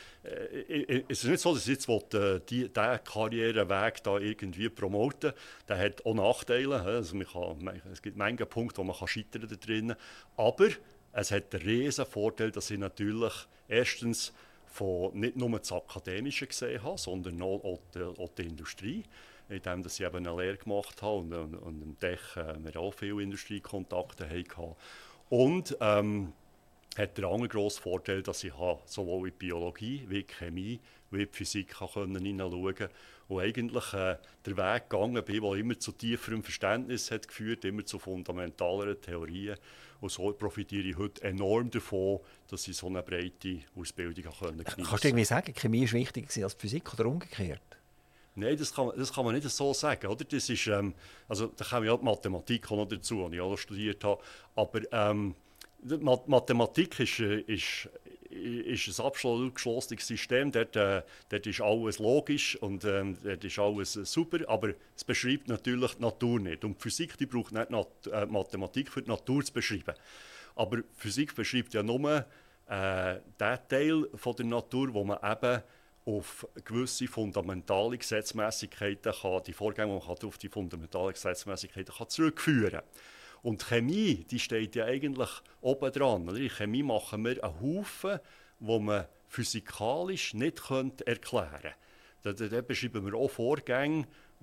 Es ist nicht so, dass ich jetzt diesen Karriereweg da irgendwie promoten will. Der hat auch Nachteile. Also es gibt manche Punkte, wo man scheitern da drin. Aber es hat den riesen Vorteil, dass ich natürlich erstens von nicht nur das Akademische gesehen habe, sondern auch die Industrie. indem ich eben eine Lehre gemacht habe und im Tech wir auch viele Industriekontakte hatten. Und hat der andere grosse Vorteil, dass ich sowohl in die Biologie wie in die Chemie wie in die Physik hineinschauen konnte. Und eigentlich der Weg gegangen bin, der immer zu tieferem Verständnis hat geführt, immer zu fundamentaleren Theorien. Und so profitiere ich heute enorm davon, dass ich so eine breite Ausbildung geniessen konnte. Kannst du irgendwie sagen, Chemie war wichtiger als Physik oder umgekehrt? Nein, das kann man nicht so sagen. Oder? Das ist, also, da kommt ja die Mathematik auch noch dazu, die ich auch studiert habe. Aber Mathematik ist ein absolut geschlossenes System. Dort ist alles logisch und dort ist alles super, aber es beschreibt natürlich die Natur nicht. Und die Physik die braucht nicht Mathematik, für die Natur zu beschreiben. Aber Physik beschreibt ja nur den Teil von der Natur, wo man eben auf gewisse fundamentale Gesetzmäßigkeiten die Vorgänge, die man auf die fundamentalen Gesetzmäßigkeiten zurückführen kann. Und die Chemie, die steht ja eigentlich oben dran. Oder? In Chemie machen wir einen Haufen, den man physikalisch nicht erklären könnte. Da beschreiben wir auch Vorgänge,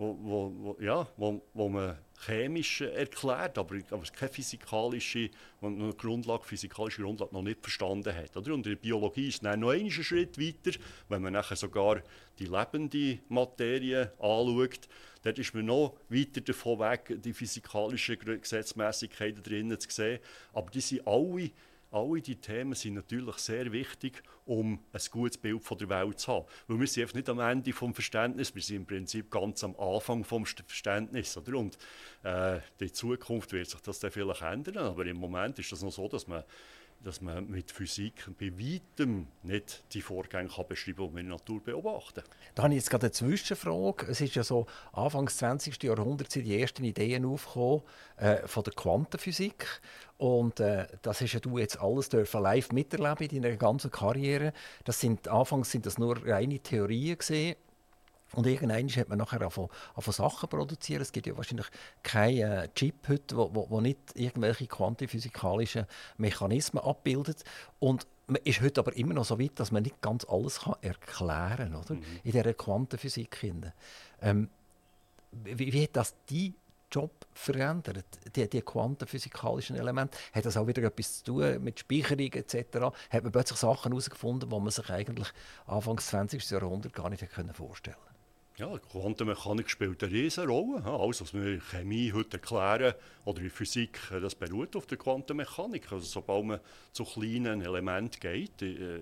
wo man chemisch erklärt, aber keine physikalische Grundlage noch nicht verstanden hat. Oder? Und in der Biologie ist es dann noch einen Schritt weiter, wenn man nachher sogar die lebende Materie anschaut. Dort ist man noch weiter davon weg, die physikalischen Gesetzmäßigkeiten drinnen zu sehen. Aber die sind alle die Themen sind natürlich sehr wichtig, um ein gutes Bild von der Welt zu haben. Weil wir sind einfach nicht am Ende des Verständnisses, wir sind im Prinzip ganz am Anfang des Verständnisses. Oder? Und in Zukunft wird sich das dann vielleicht ändern, aber im Moment ist das noch so, dass man mit Physik bei weitem nicht die Vorgänge beschreiben kann, die wir in der Natur beobachten. Da habe ich jetzt gerade eine Zwischenfrage. Es ist ja so, Anfang des 20. Jahrhunderts sind die ersten Ideen aufgekommen von der Quantenphysik. Und das hast ja du jetzt alles live miterleben in deiner ganzen Karriere. Anfangs sind das nur reine Theorien gewesen. Und irgendwann hat man nachher angefangen Sachen produzieren. Es gibt ja wahrscheinlich keinen Chip heute, wo nicht irgendwelche quantenphysikalischen Mechanismen abbildet. Und man ist heute aber immer noch so weit, dass man nicht ganz alles erklären kann, oder? In dieser Quantenphysik. Wie hat das dein Job verändert, die quantenphysikalischen Elemente? Hat das auch wieder etwas zu tun mit Speicherung etc.? Hat man plötzlich Sachen herausgefunden, die man sich eigentlich Anfang des 20. Jahrhunderts gar nicht vorstellen konnte? Ja, die Quantenmechanik spielt eine riesige Rolle. Alles, was wir in Chemie heute erklären oder in Physik, das beruht auf der Quantenmechanik. Also, sobald man zu kleinen Elementen geht,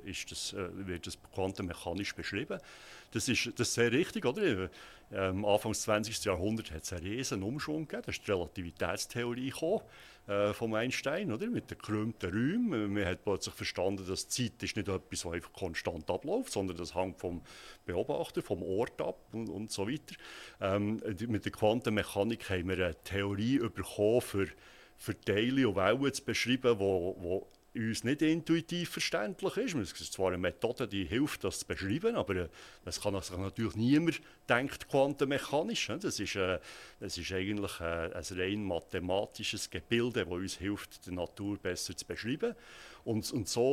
wird das quantenmechanisch beschrieben. Das ist sehr richtig, oder? Anfang des 20. Jahrhunderts hat es einen riesen Umschwung gegeben. Da ist die Relativitätstheorie gekommen, von Einstein, oder? Mit den gekrümmten Räumen. Man hat plötzlich verstanden, dass Zeit ist nicht etwas, das einfach konstant abläuft, sondern das hängt vom Beobachter, vom Ort ab und so weiter. Mit der Quantenmechanik haben wir eine Theorie bekommen, für Teile und Wellen zu beschreiben, wo uns nicht intuitiv verständlich ist. Es ist zwar eine Methode, die hilft, das zu beschreiben, aber das kann sich natürlich niemand denkt quantenmechanisch. Das ist eigentlich ein rein mathematisches Gebilde, das uns hilft, die Natur besser zu beschreiben. Und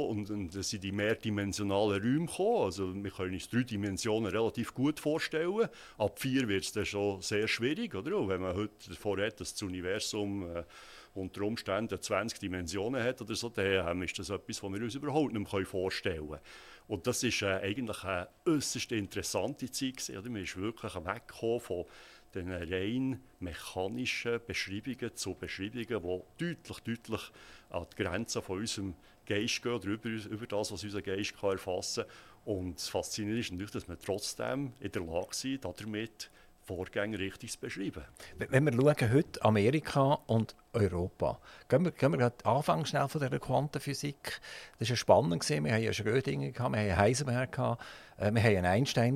da sind die mehrdimensionalen Räume gekommen. Also wir können uns 3 Dimensionen relativ gut vorstellen. Ab 4 wird es dann schon sehr schwierig. Oder? Und wenn man heute davon redet, dass das Universum unter Umständen 20 Dimensionen hat oder so, dann ist das etwas, was wir uns überhaupt nicht mehr vorstellen können. Und das war eigentlich eine äußerst interessante Zeit gewesen, oder? Man ist wirklich weggekommen von den rein mechanischen Beschreibungen zu Beschreibungen, die deutlich an die Grenzen von unserem Geist gehen oder über das, was unser Geist erfassen kann. Und das Faszinierende ist natürlich, dass wir trotzdem in der Lage sind, damit Vorgänge richtig zu beschreiben. Wenn wir schauen, heute Amerika und Europa, gehen wir gerade Anfang schnell von dieser Quantenphysik. Das war spannend. Wir hatten ja Schrödinger, wir hatten Heisenberg, wir hatten Einstein,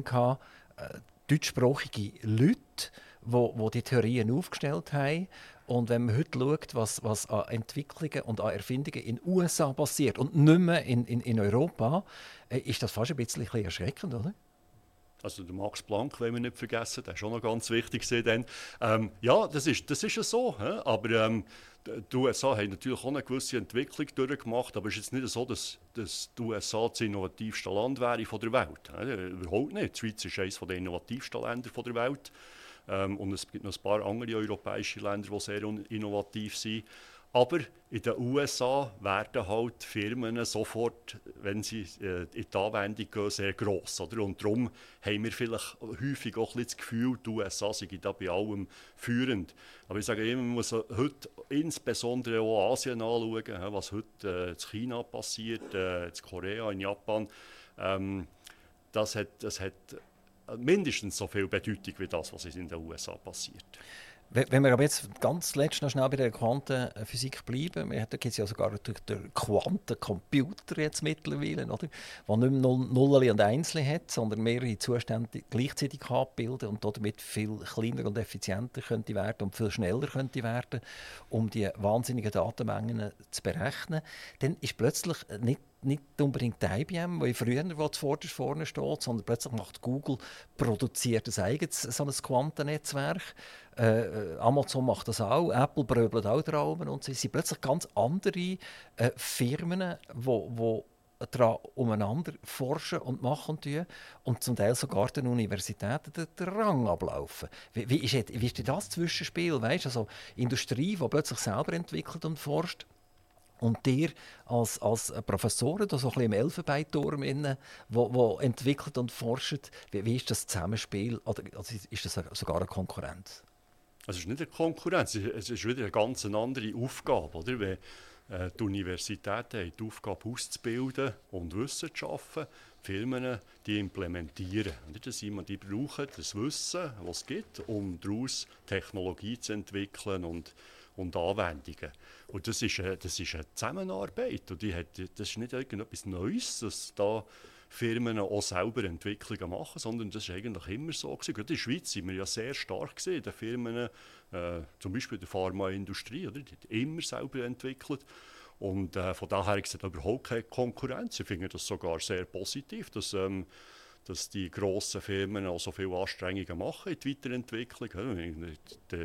deutschsprachige Leute, die die Theorien aufgestellt haben. Und wenn man heute schaut, was an Entwicklungen und an Erfindungen in den USA passiert und nicht mehr in Europa, ist das fast ein bisschen erschreckend, oder? Also der Max Planck, wollen wir nicht vergessen, der ist schon noch ganz wichtig dann. Ja, das ist ja so. Aber die USA haben natürlich auch eine gewisse Entwicklung durchgemacht, aber es ist jetzt nicht so, dass die USA das innovativste Land wäre von der Welt. Überhaupt nicht. Die Schweiz ist eines der innovativsten Länder der Welt. Und es gibt noch ein paar andere europäische Länder, die sehr innovativ sind. Aber in den USA werden halt Firmen sofort, wenn sie in die Anwendung gehen, sehr gross. Oder? Und darum haben wir vielleicht häufig auch ein bisschen das Gefühl, die USA sind da bei allem führend. Aber ich sage immer, man muss heute insbesondere auch Asien anschauen, was heute in China passiert, in Korea, in Japan. Das hat mindestens so viel Bedeutung wie das, was in den USA passiert. Wenn wir aber jetzt ganz letzt noch schnell bei der Quantenphysik bleiben, da gibt es ja sogar den Quantencomputer jetzt mittlerweile, oder? Der nicht mehr Nullen und Einsen hat, sondern mehrere Zustände gleichzeitig abbilden und damit viel kleiner und effizienter könnte werden und viel schneller könnte werden, um die wahnsinnigen Datenmengen zu berechnen. Dann ist plötzlich nicht unbedingt die IBM, die früher zuvorderst vorne steht, sondern plötzlich macht Google, produziert ein eigenes so ein Quantennetzwerk. Amazon macht das auch, Apple bröbelt auch drauf und so. Es sind plötzlich ganz andere Firmen, die daran umeinander forschen und machen und zum Teil sogar den Universitäten den Rang ablaufen. Wie ist das Zwischenspiel? Weißt? Also Industrie, die plötzlich selber entwickelt und forscht, und dir als Professoren, so ein bisschen im Elfenbeinturm, wo entwickelt und forscht, wie ist das Zusammenspiel? Oder ist das sogar eine Konkurrenz? Es ist nicht eine Konkurrenz, es ist wieder eine ganz andere Aufgabe. Oder? Wenn die Universitäten haben die Aufgabe auszubilden und Wissen zu schaffen, Firmen die implementieren. Die brauchen das Wissen, was es gibt, um daraus Technologie zu entwickeln und Anwendungen. Und das ist eine Zusammenarbeit. Und das ist nicht irgendetwas Neues, dass da Firmen auch selber Entwicklungen machen, sondern das war eigentlich immer so gewesen. Gerade in der Schweiz sind wir ja sehr stark gesehen, die Firmen, zum Beispiel der Pharmaindustrie, oder? Die hat immer selber entwickelt. Und von daher gibt es überhaupt keine Konkurrenz. Ich finde das sogar sehr positiv, dass die grossen Firmen auch so viele Anstrengungen machen in die Weiterentwicklung.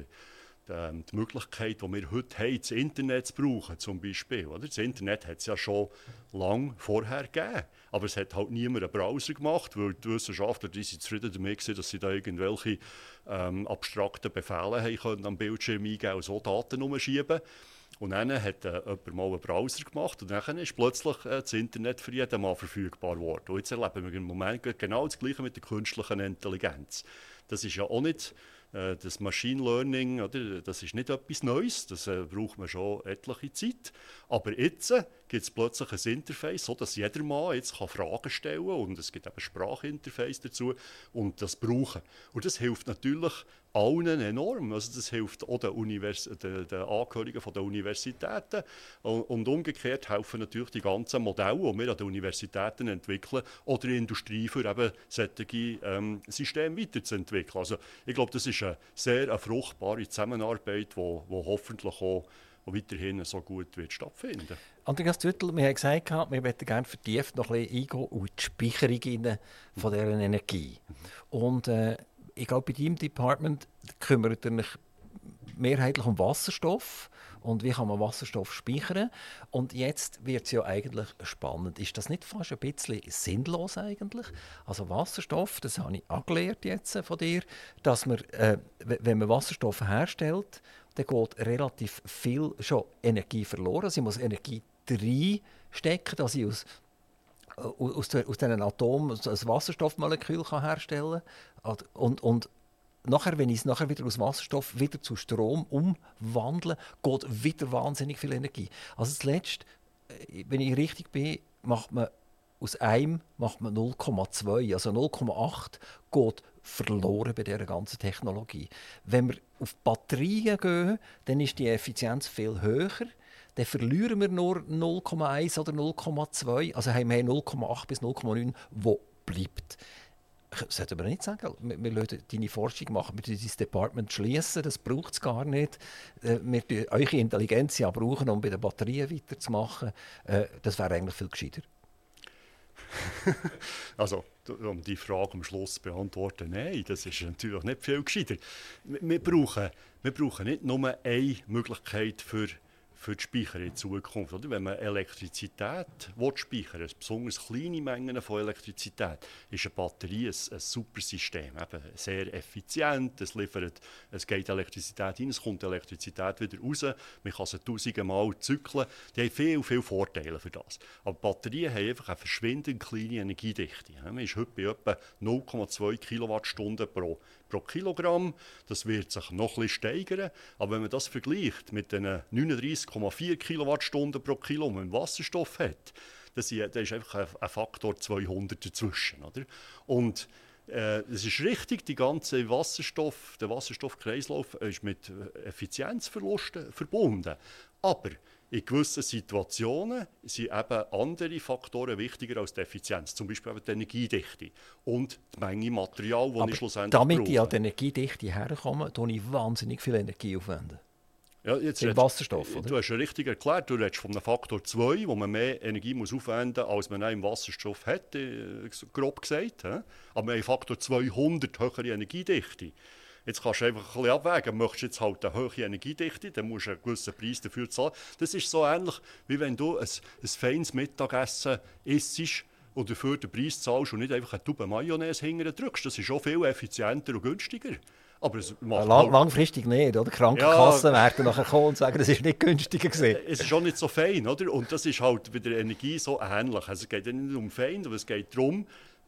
Die Möglichkeit, die wir heute haben, das Internet zu brauchen, zum Beispiel. Oder? Das Internet hat es ja schon lange vorher gegeben, aber es hat halt niemand einen Browser gemacht, weil die Wissenschaftler die sind zufrieden damit waren, dass sie da irgendwelche abstrakten Befehle haben können, am Bildschirm eingeben und so Daten umschieben. Und dann hat jemand mal einen Browser gemacht und dann ist plötzlich das Internet für jeden Mal verfügbar geworden. Und jetzt erleben wir im Moment genau das Gleiche mit der künstlichen Intelligenz. Das ist ja auch nicht das Machine Learning, oder? Das ist nicht etwas Neues, das braucht man schon etliche Zeit. Aber jetzt gibt es plötzlich ein Interface, sodass jeder Mann jetzt Fragen stellen kann und es gibt eben ein Sprachinterface dazu und das brauchen. Und das hilft natürlich allen enorm. Also das hilft auch den Angehörigen der Universitäten und umgekehrt helfen natürlich die ganzen Modelle, die wir an den Universitäten entwickeln, oder die Industrie für eben solche Systeme weiterzuentwickeln. Also ich glaube, das ist eine sehr fruchtbare Zusammenarbeit, die hoffentlich auch weiterhin so gut wird stattfinden. Andreas Züttel, wir haben gesagt, wir möchten gerne vertieft noch ein bisschen eingehen in die Speicherung von dieser Energie. Und ich glaube, bei deinem Department kümmert ihr euch mehrheitlich um Wasserstoff und wie kann man Wasserstoff speichern. Und jetzt wird es ja eigentlich spannend. Ist das nicht fast ein bisschen sinnlos eigentlich? Also Wasserstoff, das habe ich angelernt jetzt von dir, dass man, wenn man Wasserstoff herstellt, dann geht relativ viel schon Energie verloren. Sie muss Energie reinstecken, dass sie aus diesen Atomen ein Wasserstoffmolekül herstellen kann. Und nachher, wenn ich es nachher wieder aus Wasserstoff wieder zu Strom umwandle, geht wieder wahnsinnig viel Energie. Also zuletzt, wenn ich richtig bin, macht man aus einem 0,2, also 0,8 geht verloren bei dieser ganzen Technologie. Wenn wir auf Batterien gehen, dann ist die Effizienz viel höher. Dann verlieren wir nur 0,1 oder 0,2. Also haben wir 0,8 bis 0,9, wo bleibt. Sollten wir nicht sagen, wir lassen deine Forschung machen, wir schließen dein Department schließen, das braucht es gar nicht. Wir brauchen eure Intelligenz ja brauchen, um bei den Batterien weiterzumachen. Das wäre eigentlich viel gescheiter. Also, um die Frage am Schluss zu beantworten, nein, das ist natürlich nicht viel gescheiter. Wir brauchen nicht nur eine Möglichkeit für für die Speicher in Zukunft. Oder? Wenn man Elektrizität speichern will, besonders kleine Mengen von Elektrizität, ist eine Batterie ein super System. Eben sehr effizient, es geht Elektrizität rein, es kommt Elektrizität wieder raus, man kann sie tausende Mal zyklen. Die haben viele Vorteile für das. Aber Batterien haben einfach eine verschwindend kleine Energiedichte. Man ist heute bei etwa 0,2 Kilowattstunden pro Kilogramm. Das wird sich noch ein bisschen steigern. Aber wenn man das vergleicht mit den 39,4 Kilowattstunden pro Kilo, die man Wasserstoff hat, da ist einfach ein Faktor 200 dazwischen. Oder? Und es ist richtig, der Wasserstoffkreislauf ist mit Effizienzverlusten verbunden. Aber in gewissen Situationen sind eben andere Faktoren wichtiger als die Effizienz, zum Beispiel eben die Energiedichte und die Menge Material, die ich schlussendlich brauche. Damit ich an die Energiedichte herkomme, tue ich wahnsinnig viel Energie aufwenden. Ja, jetzt im Wasserstoff, oder? Du hast ja richtig erklärt, du redest von einem Faktor 2, wo man mehr Energie muss aufwenden muss, als man im Wasserstoff hat, grob gesagt. Aber wir haben einen Faktor 200 höhere Energiedichte. Jetzt kannst du einfach ein bisschen abwägen, möchtest du jetzt halt eine hohe Energiedichte, dann musst du einen gewissen Preis dafür zahlen. Das ist so ähnlich, wie wenn du ein feines Mittagessen isst und dafür den Preis zahlst und nicht einfach eine Tube Mayonnaise hinterher drückst. Das ist auch viel effizienter und günstiger. Aber es macht langfristig nicht, oder? Krankenkassen werden nachher kommen und sagen, das ist nicht günstiger gewesen. Es ist auch nicht so fein, oder? Und das ist halt bei der Energie so ähnlich. Also es geht nicht um fein, aber es geht darum,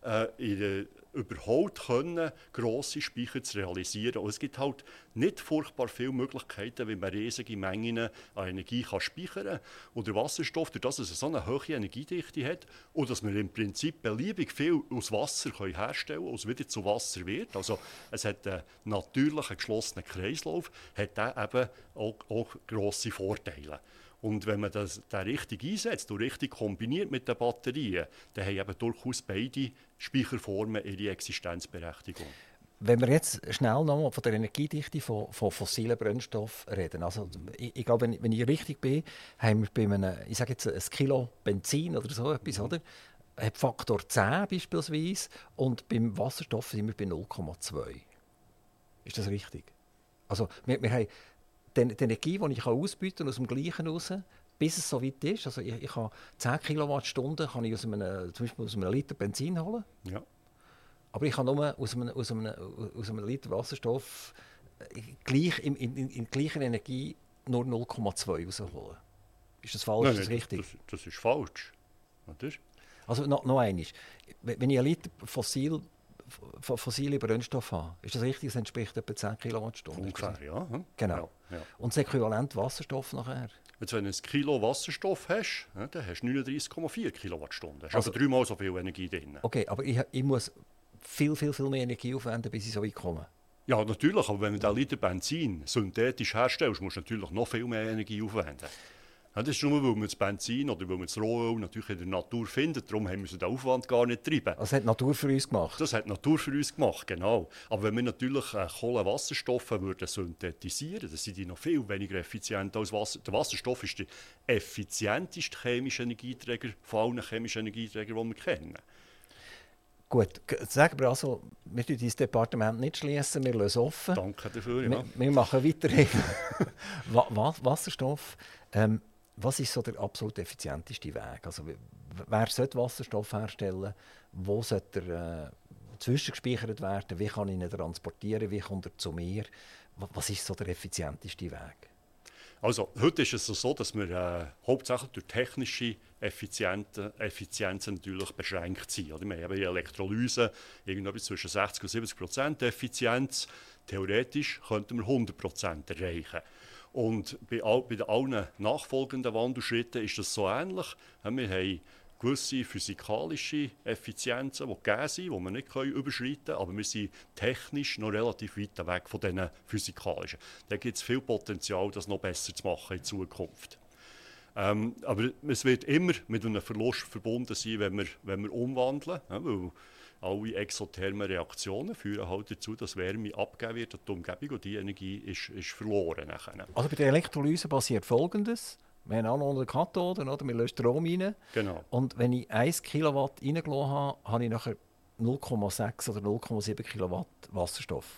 überhaupt grosse Speicher zu realisieren. Und es gibt halt nicht furchtbar viele Möglichkeiten, wie man riesige Mengen an Energie speichern kann. Und der Wasserstoff, durch das es so eine hohe Energiedichte hat und dass wir im Prinzip beliebig viel aus Wasser herstellen können, was wieder zu Wasser wird. Also es hat einen natürlichen, geschlossenen Kreislauf, hat der eben auch grosse Vorteile. Und wenn man den richtig einsetzt und richtig kombiniert mit den Batterien, dann haben eben durchaus beide Speicherformen ihre Existenzberechtigung. Wenn wir jetzt schnell nochmal von der Energiedichte von fossilen Brennstoffen reden, also ich glaube, wenn ich richtig bin, haben wir bei einem, ich sage jetzt ein Kilo Benzin oder so etwas, oder? Hat Faktor 10 beispielsweise und beim Wasserstoff sind wir bei 0,2. Ist das richtig? Also wir haben die Energie, die ich ausbieten kann, aus dem Gleichen raus, bis es so weit ist. Also ich kann 10 Kilowattstunden kann ich zum Beispiel aus einem Liter Benzin holen. Ja. Aber ich kann nur aus einem Liter Wasserstoff in gleicher Energie nur 0,2 rausholen. Ist das falsch? Nein, ist das richtig? Das ist falsch. Oder? Also noch einmal. Wenn ich einen Liter fossile Brennstoff habe, ist das richtig? Das entspricht etwa 10 Kilowattstunden. Ungefähr, ja. Genau. Ja. Und das Äquivalent Wasserstoff nachher? Jetzt, wenn du ein Kilo Wasserstoff hast, dann hast du 39,4 Kilowattstunden. Hast Also 3-mal so viel Energie drin. Okay, aber ich muss viel mehr Energie aufwenden, bis ich so weit komme. Ja, natürlich. Aber wenn du einen Liter Benzin synthetisch herstellst, musst du natürlich noch viel mehr Energie aufwenden. Ja, das ist nur, weil man das Benzin oder weil man das Rohöl natürlich in der Natur findet. Darum haben wir den Aufwand gar nicht treiben. Das hat die Natur für uns gemacht? Das hat die Natur für uns gemacht, genau. Aber wenn wir natürlich Kohlenwasserstoffe würden synthetisieren, dann sind die noch viel weniger effizient als Wasser. Der Wasserstoff ist der effizienteste chemische Energieträger von allen chemischen Energieträgern, die wir kennen. Gut, sagen wir also, wir schließen dieses Departement nicht schließen, wir lassen es offen. Danke dafür, ja. Wir machen weiterhin Wasserstoff. Was ist so der absolut effizienteste Weg? Also, wer sollte Wasserstoff herstellen? Wo sollte er zwischengespeichert werden? Wie kann ich ihn transportieren? Wie kommt er zu mir? Was ist so der effizienteste Weg? Also, heute ist es so, dass wir hauptsächlich durch technische Effizienzen natürlich beschränkt sind. Oder? Wir haben die Elektrolyse irgendetwas zwischen 60 und 70% Effizienz. Theoretisch könnten wir 100% erreichen. Und bei allen nachfolgenden Wandelschritten ist das so ähnlich. Wir haben gewisse physikalische Effizienzen, die gegeben sind, die wir nicht überschreiten können, aber wir sind technisch noch relativ weit weg von diesen physikalischen. Da gibt es viel Potenzial, das noch besser zu machen in Zukunft. Aber es wird immer mit einem Verlust verbunden sein, wenn wir umwandeln, ja, weil alle exothermen Reaktionen führen halt dazu, dass Wärme abgegeben wird an die Umgebung und die Energie ist verloren. Nachher. Also bei der Elektrolyse passiert Folgendes. Wir haben Anode und Kathode, oder? Wir lassen Strom rein. Genau. Und wenn ich 1 Kilowatt reingelassen habe, habe ich nachher 0,6 oder 0,7 Kilowatt Wasserstoff.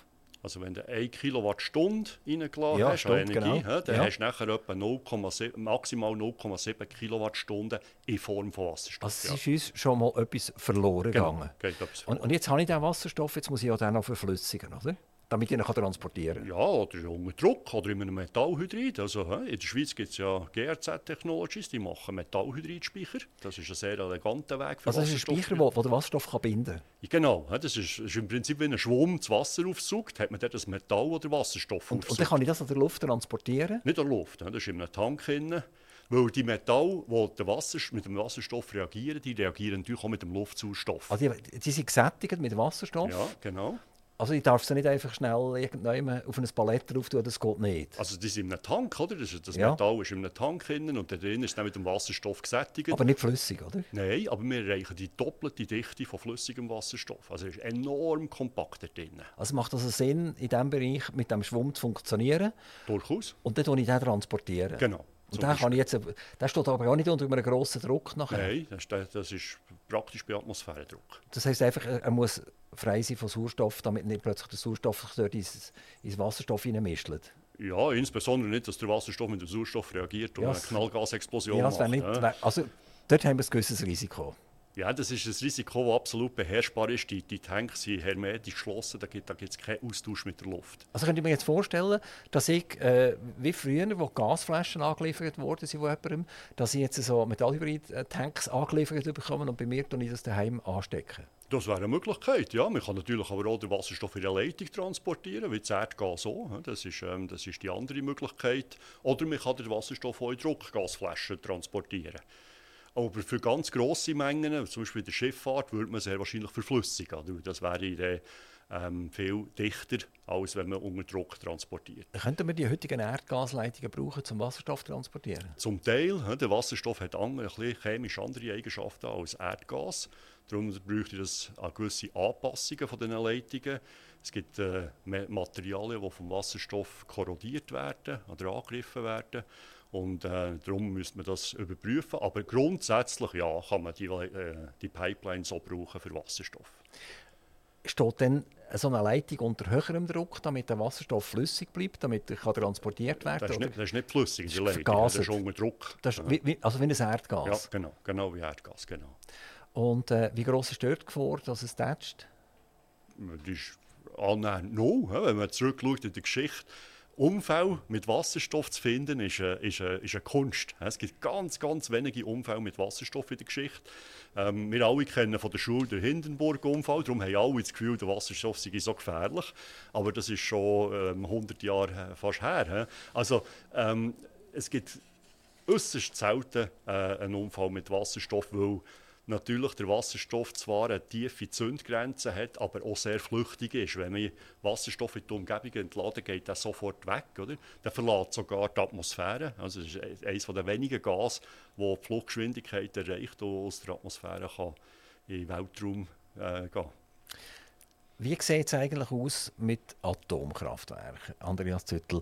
Also wenn du 1 Kilowattstunde reingelassen Ja, hast an stimmt, Energie, genau. dann Ja. hast du nachher etwa 0,7, maximal 0,7 Kilowattstunden in Form von Wasserstoff. Also es ist uns schon mal etwas verloren gegangen. Geht etwas Und jetzt habe ich diesen Wasserstoff, jetzt muss ich ja den noch verflüssigen, oder? Damit ich ihn transportieren kann. Ja, oder unter Druck oder in einem Metallhydrid. Also, in der Schweiz gibt es ja GRZ Technologies, die machen Metallhydridspeicher. Das ist ein sehr eleganter Weg für Also es ist ein Wasserstoff. Speicher, der den Wasserstoff binden kann. Genau, das ist im Prinzip wie ein Schwamm das Wasser aufsaugt, hat man dort das Metall oder Wasserstoff Und dann aufsaugt. kann ich das in der Luft transportieren. Nicht in der Luft, das ist in einem Tank drin. Weil die Metalle, die mit dem Wasserstoff reagieren, die reagieren natürlich auch mit dem Luftsauerstoff. Also die sind gesättigt mit Wasserstoff. Ja, genau. Also ich darf sie nicht einfach schnell irgendjemand auf ein Palett drauf tun, das geht nicht. Also die sind in einem Tank, oder? Das Ja. Metall ist in einem Tank drin und da drin ist dann mit dem Wasserstoff gesättigt. Aber nicht flüssig, oder? Nein, aber wir erreichen die doppelte Dichte von flüssigem Wasserstoff. Also es ist enorm kompakt da drin. Also macht das Sinn, in diesem Bereich mit dem Schwamm zu funktionieren. Durchaus. Und dann tue ich den transportieren. Genau. Und Zum den kann ich jetzt, der steht aber auch nicht unter einem grossen Druck nachher. Nein, das ist praktisch bei Atmosphärendruck. Das heisst einfach, er muss frei sein von Sauerstoff, damit nicht plötzlich der Sauerstoff dort ins Wasserstoff hineinmischt. Ja, insbesondere nicht, dass der Wasserstoff mit dem Sauerstoff reagiert und Ja, eine Knallgasexplosion Ja, das wäre macht. nicht, Ja. also dort haben wir ein gewisses Risiko. Ja, das ist ein Risiko, das absolut beherrschbar ist. Die Tanks sind hermetisch geschlossen, da gibt es keinen Austausch mit der Luft. Also könnte ich mir jetzt vorstellen, dass ich, wie früher, wo Gasflaschen angeliefert worden sind von jemandem, dass ich jetzt so Metallhybrid-Tanks angeliefert bekomme und bei mir tue ich das daheim anstecken. Das wäre eine Möglichkeit, ja. Man kann natürlich aber auch den Wasserstoff in einer Leitung transportieren, wie das Erdgas auch. Das ist die andere Möglichkeit. Oder man kann den Wasserstoff auch in Druckgasflaschen transportieren. Aber für ganz grosse Mengen, zum Beispiel in der Schifffahrt, würde man sehr wahrscheinlich verflüssigen. Das wäre viel dichter, als wenn man unter Druck transportiert. Könnten wir die heutigen Erdgasleitungen brauchen, um Wasserstoff zu transportieren? Zum Teil, der Wasserstoff hat ein bisschen chemisch andere Eigenschaften als Erdgas. Darum bräuchte es gewisse Anpassungen von diesen Leitungen. Es gibt Materialien, die vom Wasserstoff korrodiert werden oder angegriffen werden. Und darum müsste man das überprüfen. Aber grundsätzlich ja, kann man die Pipelines auch brauchen für Wasserstoff. Steht dann so eine Leitung unter höherem Druck, damit der Wasserstoff flüssig bleibt, damit er transportiert werden kann? Das ist nicht flüssig, die Leitung. vergaset. Das ist unter Druck. Das ist also wie ein Erdgas? Ja, genau wie Erdgas, genau. Und wie gross ist dort die Gefahr, dass es tätscht? Das ist annähernd null, wenn man zurückschaut in die Geschichte. Unfälle mit Wasserstoff zu finden, ist eine Kunst. Es gibt ganz, ganz wenige Unfälle mit Wasserstoff in der Geschichte. Wir alle kennen von der Schule den Hindenburg-Unfall, darum haben alle das Gefühl, der Wasserstoff sei so gefährlich. Aber das ist schon 100 Jahre fast her. Also, es gibt äußerst selten einen Unfall mit Wasserstoff, weil natürlich der Wasserstoff zwar eine tiefe Zündgrenze hat, aber auch sehr flüchtig ist. Wenn man Wasserstoff in die Umgebung entladen, geht er sofort weg. Oder? Der verlässt sogar die Atmosphäre. Also es ist eines der wenigen Gase, das die Fluggeschwindigkeit erreicht und aus der Atmosphäre kann in den Weltraum gehen. Wie sieht es eigentlich aus mit Atomkraftwerken, Andreas Züttel?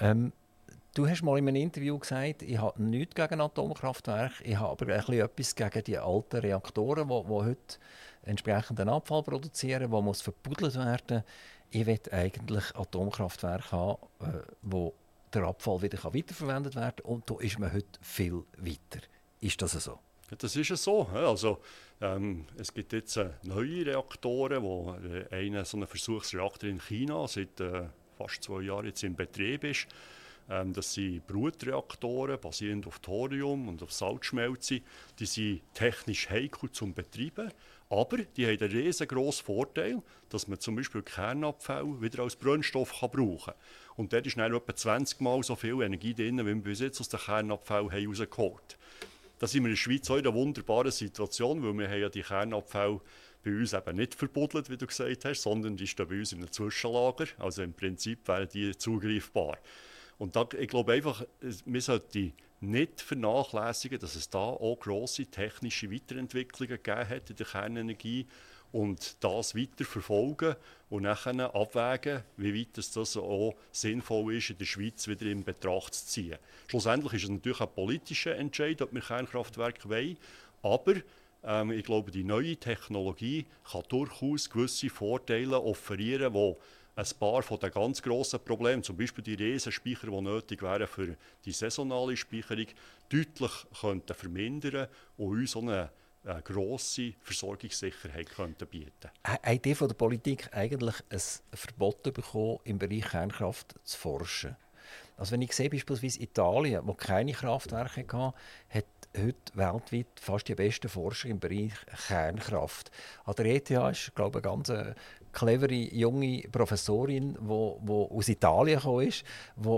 Du hast mal in einem Interview gesagt, ich habe nichts gegen Atomkraftwerke, ich habe aber etwas gegen die alten Reaktoren, die heute entsprechenden Abfall produzieren, der muss verbuddelt werden. Ich will eigentlich Atomkraftwerke haben, wo der Abfall wieder weiterverwendet werden kann. Und da ist man heute viel weiter. Ist das so? Das ist es so. Also, es gibt jetzt neue Reaktoren, wo einer so ein Versuchsreaktor in China seit fast 2 Jahren jetzt in Betrieb ist. Das sind Brutreaktoren, basierend auf Thorium und auf Salzschmelze. Die sind technisch heikel zum Betreiben, aber die haben einen riesengroßen Vorteil, dass man zum Beispiel Kernabfall wieder als Brennstoff brauchen kann. Und dort ist dann etwa 20 Mal so viel Energie drin, wie wir bis jetzt aus den Kernabfall herausgeholt haben. Da sind wir in der Schweiz auch in einer wunderbaren Situation, weil wir haben ja die Kernabfälle bei uns eben nicht verbuddelt, wie du gesagt hast, sondern die stehen bei uns in einem Zwischenlager. Also im Prinzip wären die zugreifbar. Und da, ich glaube einfach, wir sollten nicht vernachlässigen, dass es da auch grosse technische Weiterentwicklungen gegeben hat in der Kernenergie und das weiter verfolgen und nachher abwägen, wie weit das auch sinnvoll ist, in der Schweiz wieder in Betracht zu ziehen. Schlussendlich ist es natürlich ein politischer Entscheid, ob wir Kernkraftwerke wollen, aber ich glaube, die neue Technologie kann durchaus gewisse Vorteile offerieren, die ein paar von den ganz grossen Problemen, zum Beispiel die Riesenspeicher, die nötig wären für die saisonale Speicherung, deutlich könnten vermindern und uns so eine grosse Versorgungssicherheit könnten bieten. Habt ihr von der Politik eigentlich ein Verbot bekommen, im Bereich Kernkraft zu forschen? Also wenn ich sehe, beispielsweise Italien, wo keine Kraftwerke hatte, hat heute weltweit fast die besten Forscher im Bereich Kernkraft. An der ETH ist, glaube ich, eine ganz clevere junge Professorin, die aus Italien gekommen ist,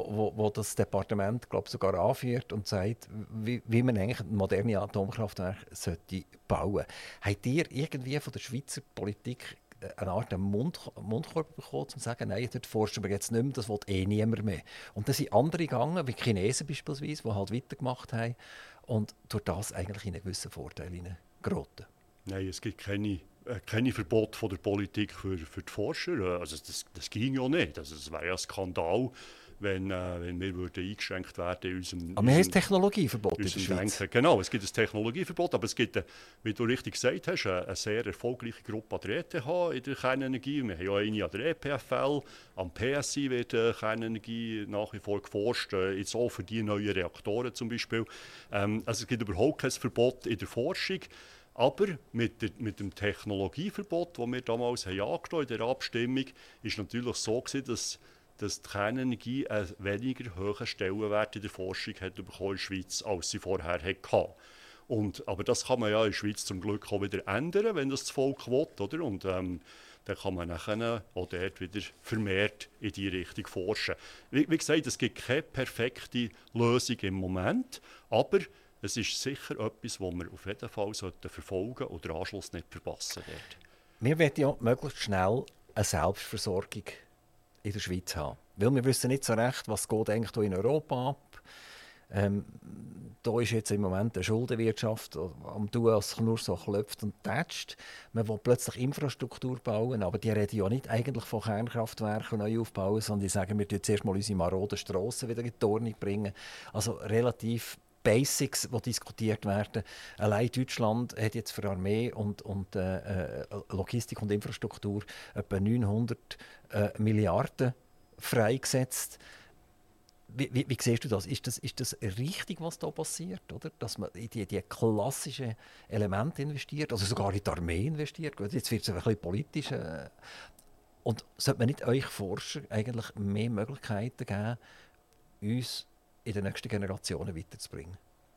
wo das Departement, glaube ich, sogar anführt und sagt, wie man eigentlich moderne Atomkraftwerke sollte bauen. Habt ihr irgendwie von der Schweizer Politik eine Art Mundkorb bekommen, um zu sagen, nein, dort forschen wir jetzt nicht mehr, das will niemand mehr. Und dann sind andere gegangen, wie die Chinesen beispielsweise, die halt weitergemacht haben und durch das eigentlich in einen gewissen Vorteil geraten. Nein, es gibt keine Verbote von der Politik für die Forscher. Also das ging ja nicht. Also es wäre ja ein Skandal, wenn wir eingeschränkt werden in unserem... Aber wir haben ein Technologieverbot in der Schweiz. Denken. Genau, es gibt ein Technologieverbot, aber es gibt, wie du richtig gesagt hast, eine sehr erfolgreiche Gruppe an der ETH in der Kernenergie. Wir haben ja eine an der EPFL, am PSI wird Kernenergie nach wie vor geforscht, jetzt auch für die neuen Reaktoren zum Beispiel. Also es gibt überhaupt kein Verbot in der Forschung. Aber mit dem Technologieverbot, das wir damals angenommen in der Abstimmung, ist natürlich so gewesen, dass die Kernenergie einen weniger hohen Stellenwert in der Forschung hat bekommen in der Schweiz, als sie vorher hatte. Aber das kann man ja in der Schweiz zum Glück auch wieder ändern, wenn das Volk will, oder? Und dann kann man nachher auch dort wieder vermehrt in diese Richtung forschen. Wie gesagt, es gibt keine perfekte Lösung im Moment, aber es ist sicher etwas, das wir auf jeden Fall verfolgen sollten und den Anschluss nicht verpassen werden. Wir wollen ja möglichst schnell eine Selbstversorgung in der Schweiz haben. Weil wir wissen nicht so recht, was geht eigentlich hier in Europa ab. Da ist jetzt im Moment eine Schuldenwirtschaft am tun, als nur so klopft und tätscht. Man will plötzlich Infrastruktur bauen, aber die reden ja nicht eigentlich von Kernkraftwerken neu aufbauen, sondern die sagen, wir müssen zuerst mal unsere maroden Strassen wieder in die Ordnung bringen. Also relativ Basics, die diskutiert werden. Allein Deutschland hat jetzt für Armee und Logistik und Infrastruktur etwa 900 Milliarden freigesetzt. Wie siehst du das? Ist das richtig, was da passiert? Oder? Dass man in die klassischen Elemente investiert, also sogar in die Armee investiert? Gut, jetzt wird es ein bisschen politisch. Und sollte man nicht euch Forscher eigentlich mehr Möglichkeiten geben, uns in den nächsten Generationen weiterzubringen?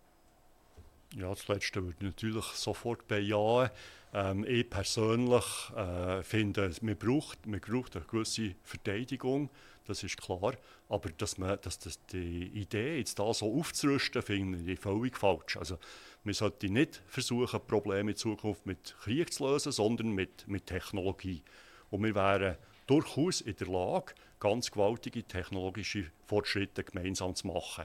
Ja, das Letzte würde ich natürlich sofort bejahen. Ich persönlich finde, man braucht eine gewisse Verteidigung, das ist klar. Aber dass die Idee, jetzt da so aufzurüsten, finde ich völlig falsch. Also, man sollte nicht versuchen, Probleme in Zukunft mit Krieg zu lösen, sondern mit Technologie. Und wir wären durchaus in der Lage, ganz gewaltige technologische Fortschritte gemeinsam zu machen.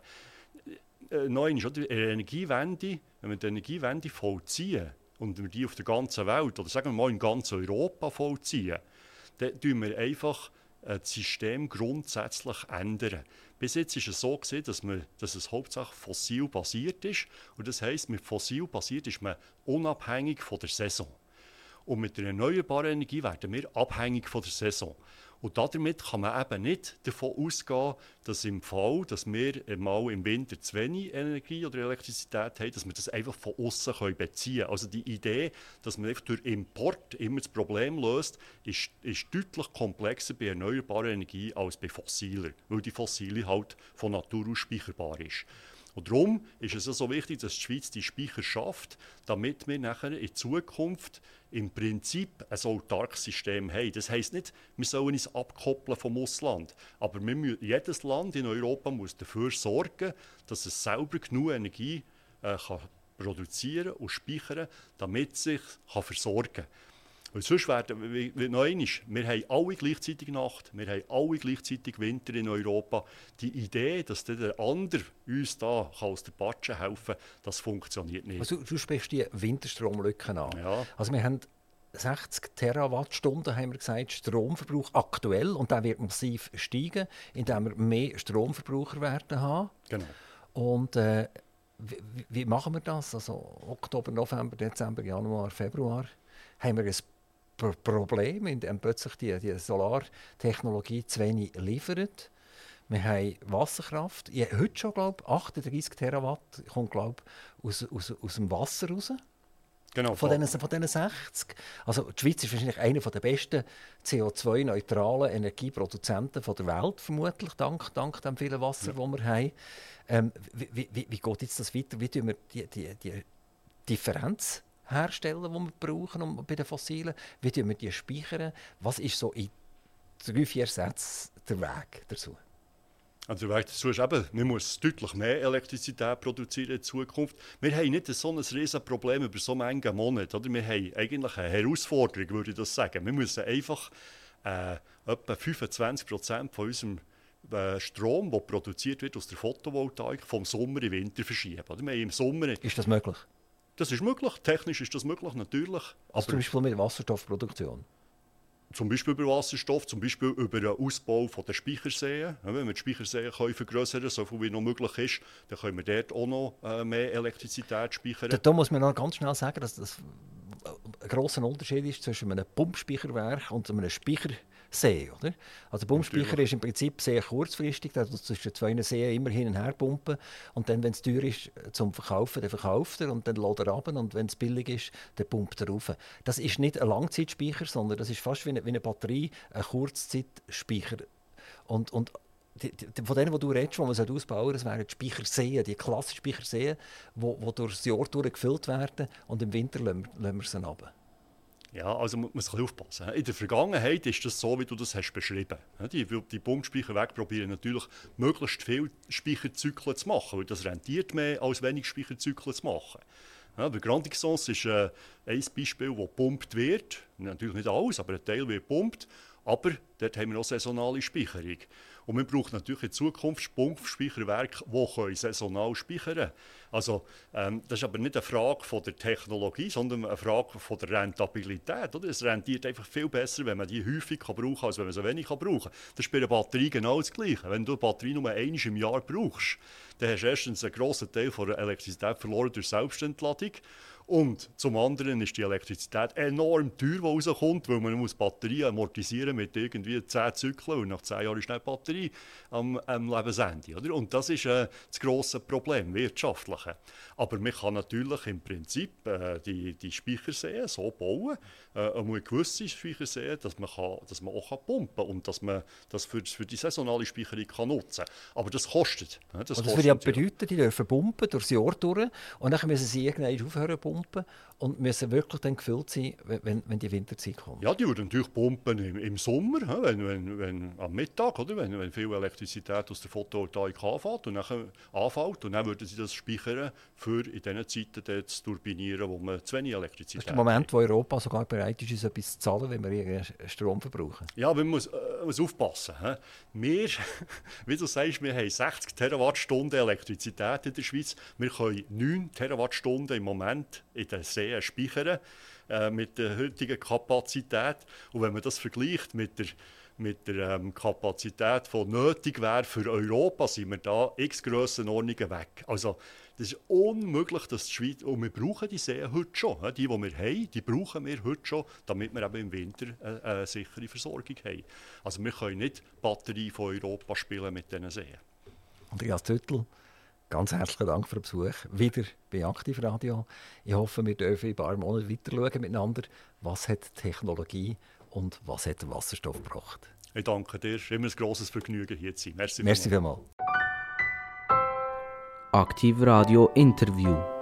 Nein, die Energiewende, wenn wir die Energiewende vollziehen und wir die auf der ganzen Welt, oder sagen wir mal in ganz Europa vollziehen, dann tun wir einfach das System grundsätzlich ändern. Bis jetzt war es so, dass es hauptsächlich fossil basiert ist. Und das heisst, mit fossil basiert ist man unabhängig von der Saison. Und mit der erneuerbaren Energie werden wir abhängig von der Saison. Und damit kann man eben nicht davon ausgehen, dass im Fall, dass wir mal im Winter zu wenig Energie oder Elektrizität haben, dass wir das einfach von außen beziehen können. Also die Idee, dass man einfach durch Import immer das Problem löst, ist deutlich komplexer bei erneuerbarer Energie als bei fossiler, weil die fossile halt von Natur aus speicherbar ist. Und darum ist es so wichtig, dass die Schweiz die Speicher schafft, damit wir nachher in Zukunft im Prinzip ein autarkes System haben. Das heisst nicht, wir sollen uns abkoppeln vom Ausland. Aber jedes Land in Europa muss dafür sorgen, dass es selber genug Energie kann produzieren und speichern, damit es sich versorgen kann. Weil sonst werden wir noch einmal, wir haben alle gleichzeitig Nacht, wir haben alle gleichzeitig Winter in Europa. Die Idee, dass der andere uns da aus der Patsche helfen kann, das funktioniert nicht. Also, du sprichst die Winterstromlücken an. Ja. Also wir haben 60 Terawattstunden, haben wir gesagt, Stromverbrauch aktuell, und der wird massiv steigen, indem wir mehr Stromverbraucher werden haben. Genau. Und wie machen wir das? Also Oktober, November, Dezember, Januar, Februar haben wir ein Problem, indem plötzlich die Solartechnologie zu wenig liefert. Wir haben Wasserkraft. Heute schon, glaube ich, 38 Terawatt kommt, glaube ich, aus dem Wasser raus. Genau. Von diesen 60. Also die Schweiz ist wahrscheinlich einer der besten CO2-neutralen Energieproduzenten der Welt, vermutlich, dank dem vielen Wasser, das wir haben. Wie geht jetzt das weiter? Wie tun wir die Differenz herstellen, die wir brauchen bei den Fossilen? Wie tun wir die speichern? Was ist so in 3-4 Sätzen der Weg dazu? Also der Weg dazu ist eben, man muss deutlich mehr Elektrizität produzieren in Zukunft. Wir haben nicht so ein riesiges Problem über so viele Monate. Oder? Wir haben eigentlich eine Herausforderung, würde ich das sagen. Wir müssen einfach etwa 25% von unserem Strom, der produziert wird aus der Photovoltaik, vom Sommer in den Winter verschieben. Oder? Wir haben im Sommer... Ist das möglich? Das ist möglich. Technisch ist das möglich, natürlich. Also zum Beispiel mit Wasserstoffproduktion? Zum Beispiel über Wasserstoff, zum Beispiel über den Ausbau der Speicherseen. Wenn wir die Speicherseen vergrößern können, so viel wie noch möglich ist, dann können wir dort auch noch mehr Elektrizität speichern. Da muss man noch ganz schnell sagen, dass das ein grosser Unterschied ist zwischen einem Pumpspeicherwerk und einem Speichersee. Oder? Also der Pumpspeicher ist im Prinzip sehr kurzfristig, da zwischen zwei Seen immer hin und her pumpen. Und dann, wenn es teuer ist zum Verkaufen, dann verkauft er und dann lädt er runter. Und wenn es billig ist, dann pumpt er rauf. Das ist nicht ein Langzeitspeicher, sondern das ist fast wie eine Batterie, ein Kurzzeitspeicher. Und von denen, die du redest, die man ausbauen sollte, das wären die Speicherseen, die klassischen Speicherseen, die durch das Jahr gefüllt werden und im Winter lassen wir sie runter. Ja, also man muss aufpassen. In der Vergangenheit ist das so, wie du das hast beschrieben. Die Pumpspeicher probieren natürlich, möglichst viele Speicherzyklen zu machen, weil das rentiert mehr, als wenig Speicherzyklen zu machen. Ja, bei Grand Exons ist ein Beispiel, wo gepumpt wird. Natürlich nicht alles, aber ein Teil wird gepumpt. Aber dort haben wir auch saisonale Speicherung. Und man braucht natürlich in Zukunft Pumpspeicherwerke, die saisonal speichern können. Also, das ist aber nicht eine Frage von der Technologie, sondern eine Frage von der Rentabilität. Oder? Es rentiert einfach viel besser, wenn man die häufig brauchen kann, als wenn man sie wenig brauchen kann. Das ist bei einer Batterie genau das Gleiche. Wenn du eine Batterie nur einmal im Jahr brauchst, dann hast du erstens einen grossen Teil der Elektrizität verloren durch Selbstentladung. Und zum anderen ist die Elektrizität enorm teuer, die rauskommt, weil man muss Batterien amortisieren mit irgendwie 10 Zyklen und nach 10 Jahren ist die Batterie am Lebensende. Oder? Und das ist das grosse Problem, wirtschaftliche. Aber man kann natürlich im Prinzip die Speicherseen so bauen, eine gewisse Speicherseen, dass man auch pumpen kann und dass man das für die saisonale Speicherung nutzen kann. Aber das kostet. Das würde ja bedeuten, die dürfen pumpen durch das Jahr durch und dann müssen sie irgendwann aufhören zu pumpen und müssen wirklich dann gefüllt sein, wenn die Winterzeit kommt. Ja, die würden natürlich pumpen im Sommer, wenn am Mittag, oder? Wenn viel Elektrizität aus der Photovoltaik anfällt und dann würden sie das speichern, für in diesen Zeiten zu turbinieren, wo man zu wenig Elektrizität hat. Das ist der Moment, wo Europa sogar bereit ist, uns etwas zu zahlen, wenn wir Strom verbrauchen. Ja, man muss aufpassen. Wir, wie du sagst, wir haben 60 Terawattstunden Elektrizität in der Schweiz. Wir können 9 Terawattstunden im Moment in den Seen speichern mit der heutigen Kapazität. Und wenn man das vergleicht mit der Kapazität, die nötig wäre für Europa, sind wir da x Grössenordnungen weg. Also das ist unmöglich, dass die Schweiz, und wir brauchen die Seen heute schon. Die wir haben, die brauchen wir heute schon, damit wir eben im Winter eine sichere Versorgung haben. Also wir können nicht die Batterie von Europa spielen mit diesen Seen. Andreas Züttl, ganz herzlichen Dank für den Besuch. Wieder bei Aktivradio. Ich hoffe, wir dürfen in ein paar Monaten weiter schauen miteinander, was hat Technologie und was hat der Wasserstoff gebracht. Ich danke dir. Es ist immer ein grosses Vergnügen, hier zu sein. Merci vielmals. Aktivradio Interview.